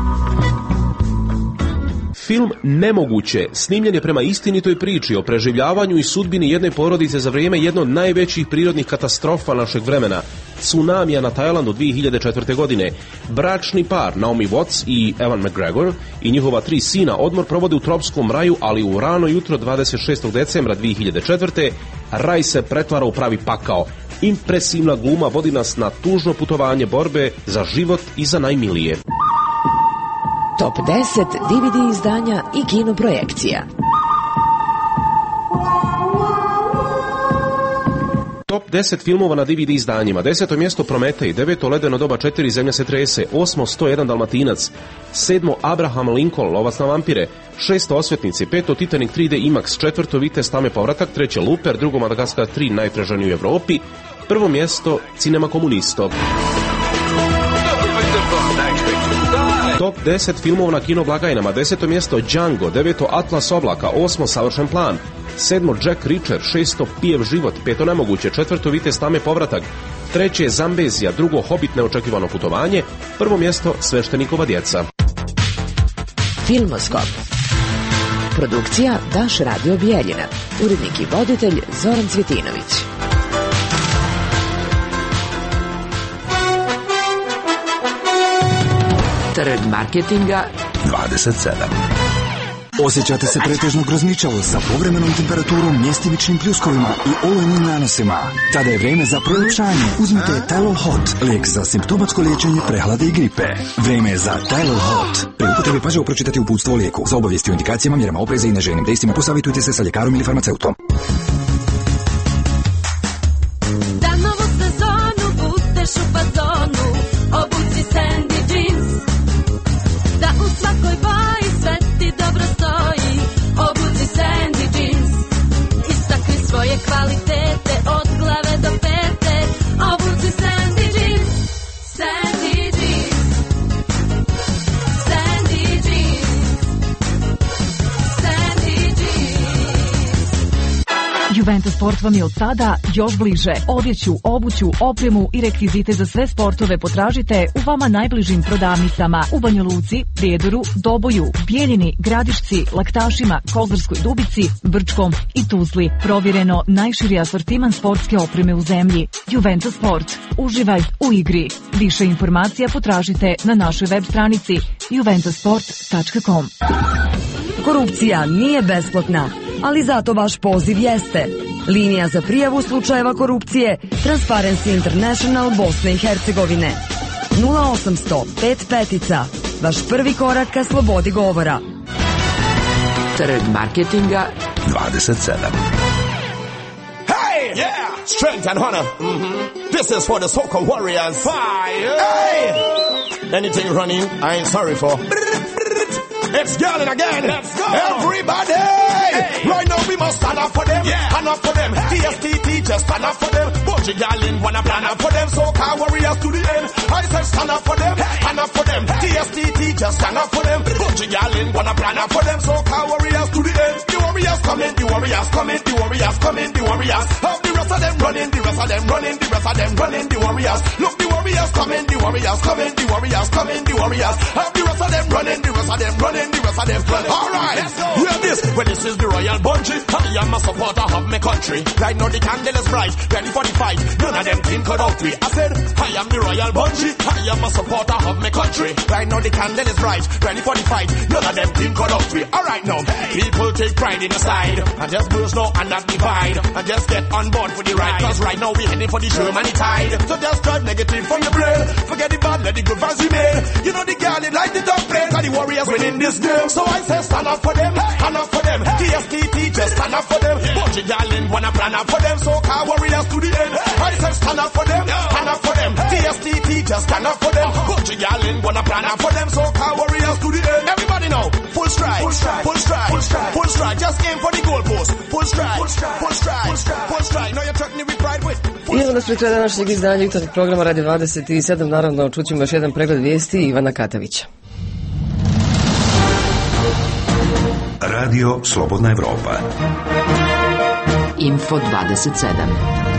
Film Nemoguće snimljen je prema istinitoj priči o preživljavanju i sudbini jedne porodice za vrijeme jedne od najvećih prirodnih katastrofa našeg vremena, tsunamija na Tajlandu dvije hiljade četvrte. godine. Bračni par Naomi Watts i Ewan McGregor i njihova tri sina odmor provode u tropskom raju, ali u rano jutro dvadeset šestog decembra dvije hiljade četvrte. raj se pretvara u pravi pakao. Impresivna gluma vodi nas na tužno putovanje borbe za život i za najmilije. Top deset D V D izdanja i kinoprojekcija. Top deset filmova na D V D izdanjima. Deseto mjesto Prometej, deveto Ledeno doba četiri, Zemlja se trese, osmo sto jedan Dalmatinac, sedmo Abraham Lincoln, Lovac na vampire, šesto Osvetnici, peto Titanic tri D IMAX, četvrto Vitez Tame povratak, treće Looper, drugo Madagaskar tri, najtraženiji u Evropi, prvo mjesto Cinema Komunisto. Top deset filmova na kino blagajnama. Deseto mjesto Django, deveto Atlas oblaka, osmo Savršen plan, sedmo Jack Reacher, šesto Pijev život, peto Nemoguće, četvrto Vitez Tame povratak, treće Zambezija, drugo Hobbit neočekivano putovanje, prvo mjesto Sveštenikova djeca. Filmoskop. Produkcija Daš Radio Bijeljina. Urednik i voditelj Zoran Cvjetinović. Trg marketinga dvadeset sedam. Osjećate se pretežno grozničavo sa povremenom temperaturom, mjestimičnim pljuskovima i olujnim nanosima? Tada je vrijeme za proljepšanje. Uzmite Tylol Hot, lijek za simptomatsko liječenje prehlade i gripe. Vrijeme je za Tylol Hot. Pri upotrebi pažljivo pročitati uputstvo o lijeku. Za obavijesti o indikacijama, mjerama opreza i neželjenim dejstvima posavitujte se sa ljekarom ili farmaceutom. Da novu sezonu budeš u fazonu, obuci Sandy jeans. Da u svakoj boji sve ti dobro stoji, Juventus Sport vam je od sada još bliže. Odjeću, obuću, opremu i rekvizite za sve sportove potražite u vama najbližim prodavnicama u Banja Luci, Prijedoru, Doboju, Bijeljini, Gradišci, Laktašima, Kozarskoj Dubici, Brčkom i Tuzli. Provjereno najširi asortiman sportske opreme u zemlji. Juventus Sport. Uživaj u igri. Više informacija potražite na našoj web stranici juventus sport tačka com. Korupcija nije besplatna, ali zato vaš poziv jeste. Linija za prijavu slučajeva korupcije Transparency International Bosne i Hercegovine. nula osamsto pet petica. Vaš prvi korak ka slobodi govora. Trg marketinga dvadeset sedam. Hey! Yeah! Strength and honor. Mm-hmm. This is for the Soca Warriors. Fire! Hey! Anything running, I ain't sorry for. It's yelling again. Let's go. Everybody. Hey. Right now we must stand up for them. Yeah. Stand up for them. Hey. T S T teachers stand up for them. Bunch of yelling wanna plan up for them. Soca Warriors to the end. I said stand up for them. Hey. Stand up for them. Hey. T S T teachers stand up for them. Bunch of yelling wanna plan up for them. Soca Warriors to the end. The Warriors coming. The Warriors coming. The Warriors coming. The Warriors. Have the rest of them running. The rest of them running. The rest of them running. The Warriors. Look, the Warriors coming. The Warriors coming. The Warriors coming. The Warriors. Have the rest of them running. The rest of them running. The rest of them running. All right. Let's go. Hear this. Well, this is the Royal Bungee. I am a supporter of my country. Right now the candle is bright. Ready for the fight. None of them think cut out me. I said, I am the Royal Bungee. I am a supporter of my country. Right now the candle is bright. Ready for the fight. None of them think cut out me. All right now. Hey. People take pride in the side. And just burst now and not divide. And just get on board for the ride. Cause right now we heading for the Germany tide. So just drive negative from your brain. Forget the bad, let the good vibes remain. You know the girl, they like the dog play. Cause the Warriors winning this game. So I say stand up for them. Stand up for them. T S T teachers stand up for them. Bunch of yelling wanna plan up for them. So car Warriors to the end. I say stand up for them. Stand up for them. T S T teachers stand up for them. Bunch of yelling wanna plan up for them. So car Warriors to the end. Everybody know. Full stride. Full stride. Full stride. Full stride. Full stride. Just aim for the goalpost. Full stride. Full stride. Full stride. Full stride. Full stride. Now you're turning with pride with. I evo nas pri kraju današnjeg izdanja jutarnjeg programa Radio dvadeset sedam. Naravno, čućemo još jedan pregled vijesti Ivana Katavića. Radio Slobodna Evropa. Info dvadeset sedam.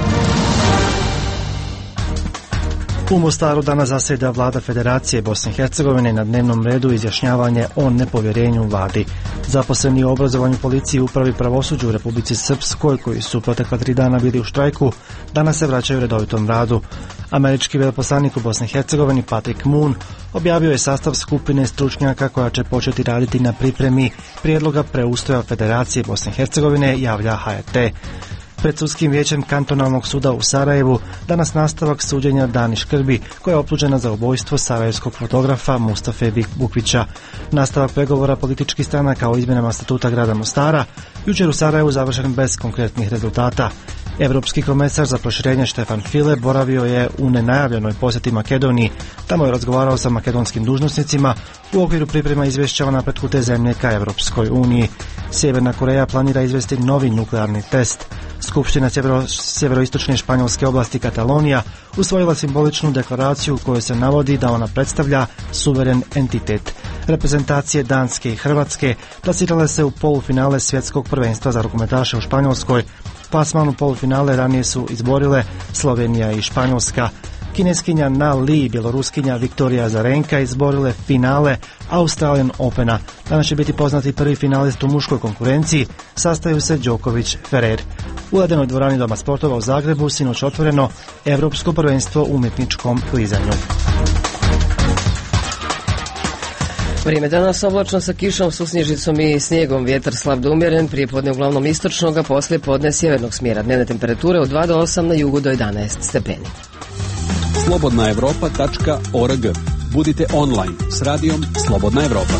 U Mostaru danas zasjeda vlada Federacije Bosne i Hercegovine, na dnevnom redu izjašnjavanje o nepovjerenju vladi. Zaposleni u obrazovanju, policiji, upravi, pravosuđu u Republici Srpskoj, koji su protekla tri dana bili u štrajku, danas se vraćaju redovitom radu. Američki veleposlanik u Bosni i Hercegovini Patrick Moon objavio je sastav skupine stručnjaka koja će početi raditi na pripremi prijedloga preustroja Federacije Bosne i Hercegovine, javlja H R T. Pred sudskim vijećem kantonalnog suda u Sarajevu danas nastavak suđenja Dani Škrbi, koja je optužena za ubojstvo sarajevskog fotografa Mustafe Bukvića. Nastavak pregovora političkih stranaka o izmjenama statuta grada Mostara jučer u Sarajevu završen bez konkretnih rezultata. Evropski komesar za proširenje Štefan File boravio je u nenajavljenoj posjeti Makedoniji. Tamo je razgovarao sa makedonskim dužnosnicima u okviru priprema izvješća o napretku te zemlje ka Evropskoj uniji. Sjeverna Koreja planira izvesti novi nuklearni test. Skupština sjevero, sjeveroistočne španjolske oblasti Katalonija usvojila simboličnu deklaraciju u kojoj se navodi da ona predstavlja suveren entitet. Reprezentacije Danske i Hrvatske plasirale se u polufinale svjetskog prvenstva za rukometaše u Španjolskoj. Plasman u polufinale ranije su izborile Slovenija i Španjolska. Kineskinja Na Li i bjeloruskinja Viktorija Azarenka izborile finale Australian Opena. Danas će biti poznati prvi finalist u muškoj konkurenciji, sastaju se Đoković Ferrer. U ledenoj dvorani Doma sportova u Zagrebu sinoć otvoreno Evropsko prvenstvo u umjetničkom klizanju. Vrijeme danas oblačno sa kišom, susnježicom i snijegom, vjetar slab do umjeren, prije podne uglavnom istočnog, a poslije podne sjevernog smjera. Dnevne temperature od dva do osam, na jugu do jedanaest stepeni. slobodna evropa tačka org. Budite online s radijom Slobodna Evropa.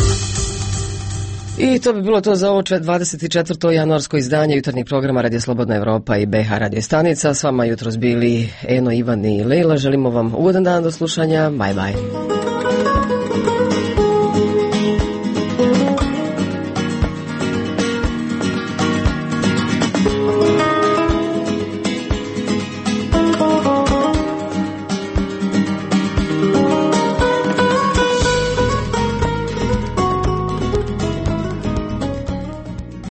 I to bi bilo to za ovo dvadeset četvrto januarsko izdanje jutarnjeg programa Radio Slobodna Evropa i B H radio stanica. S vama jutros bili Eno, Ivan i Lejla. Želimo vam ugodan dan, do slušanja. Bye bye.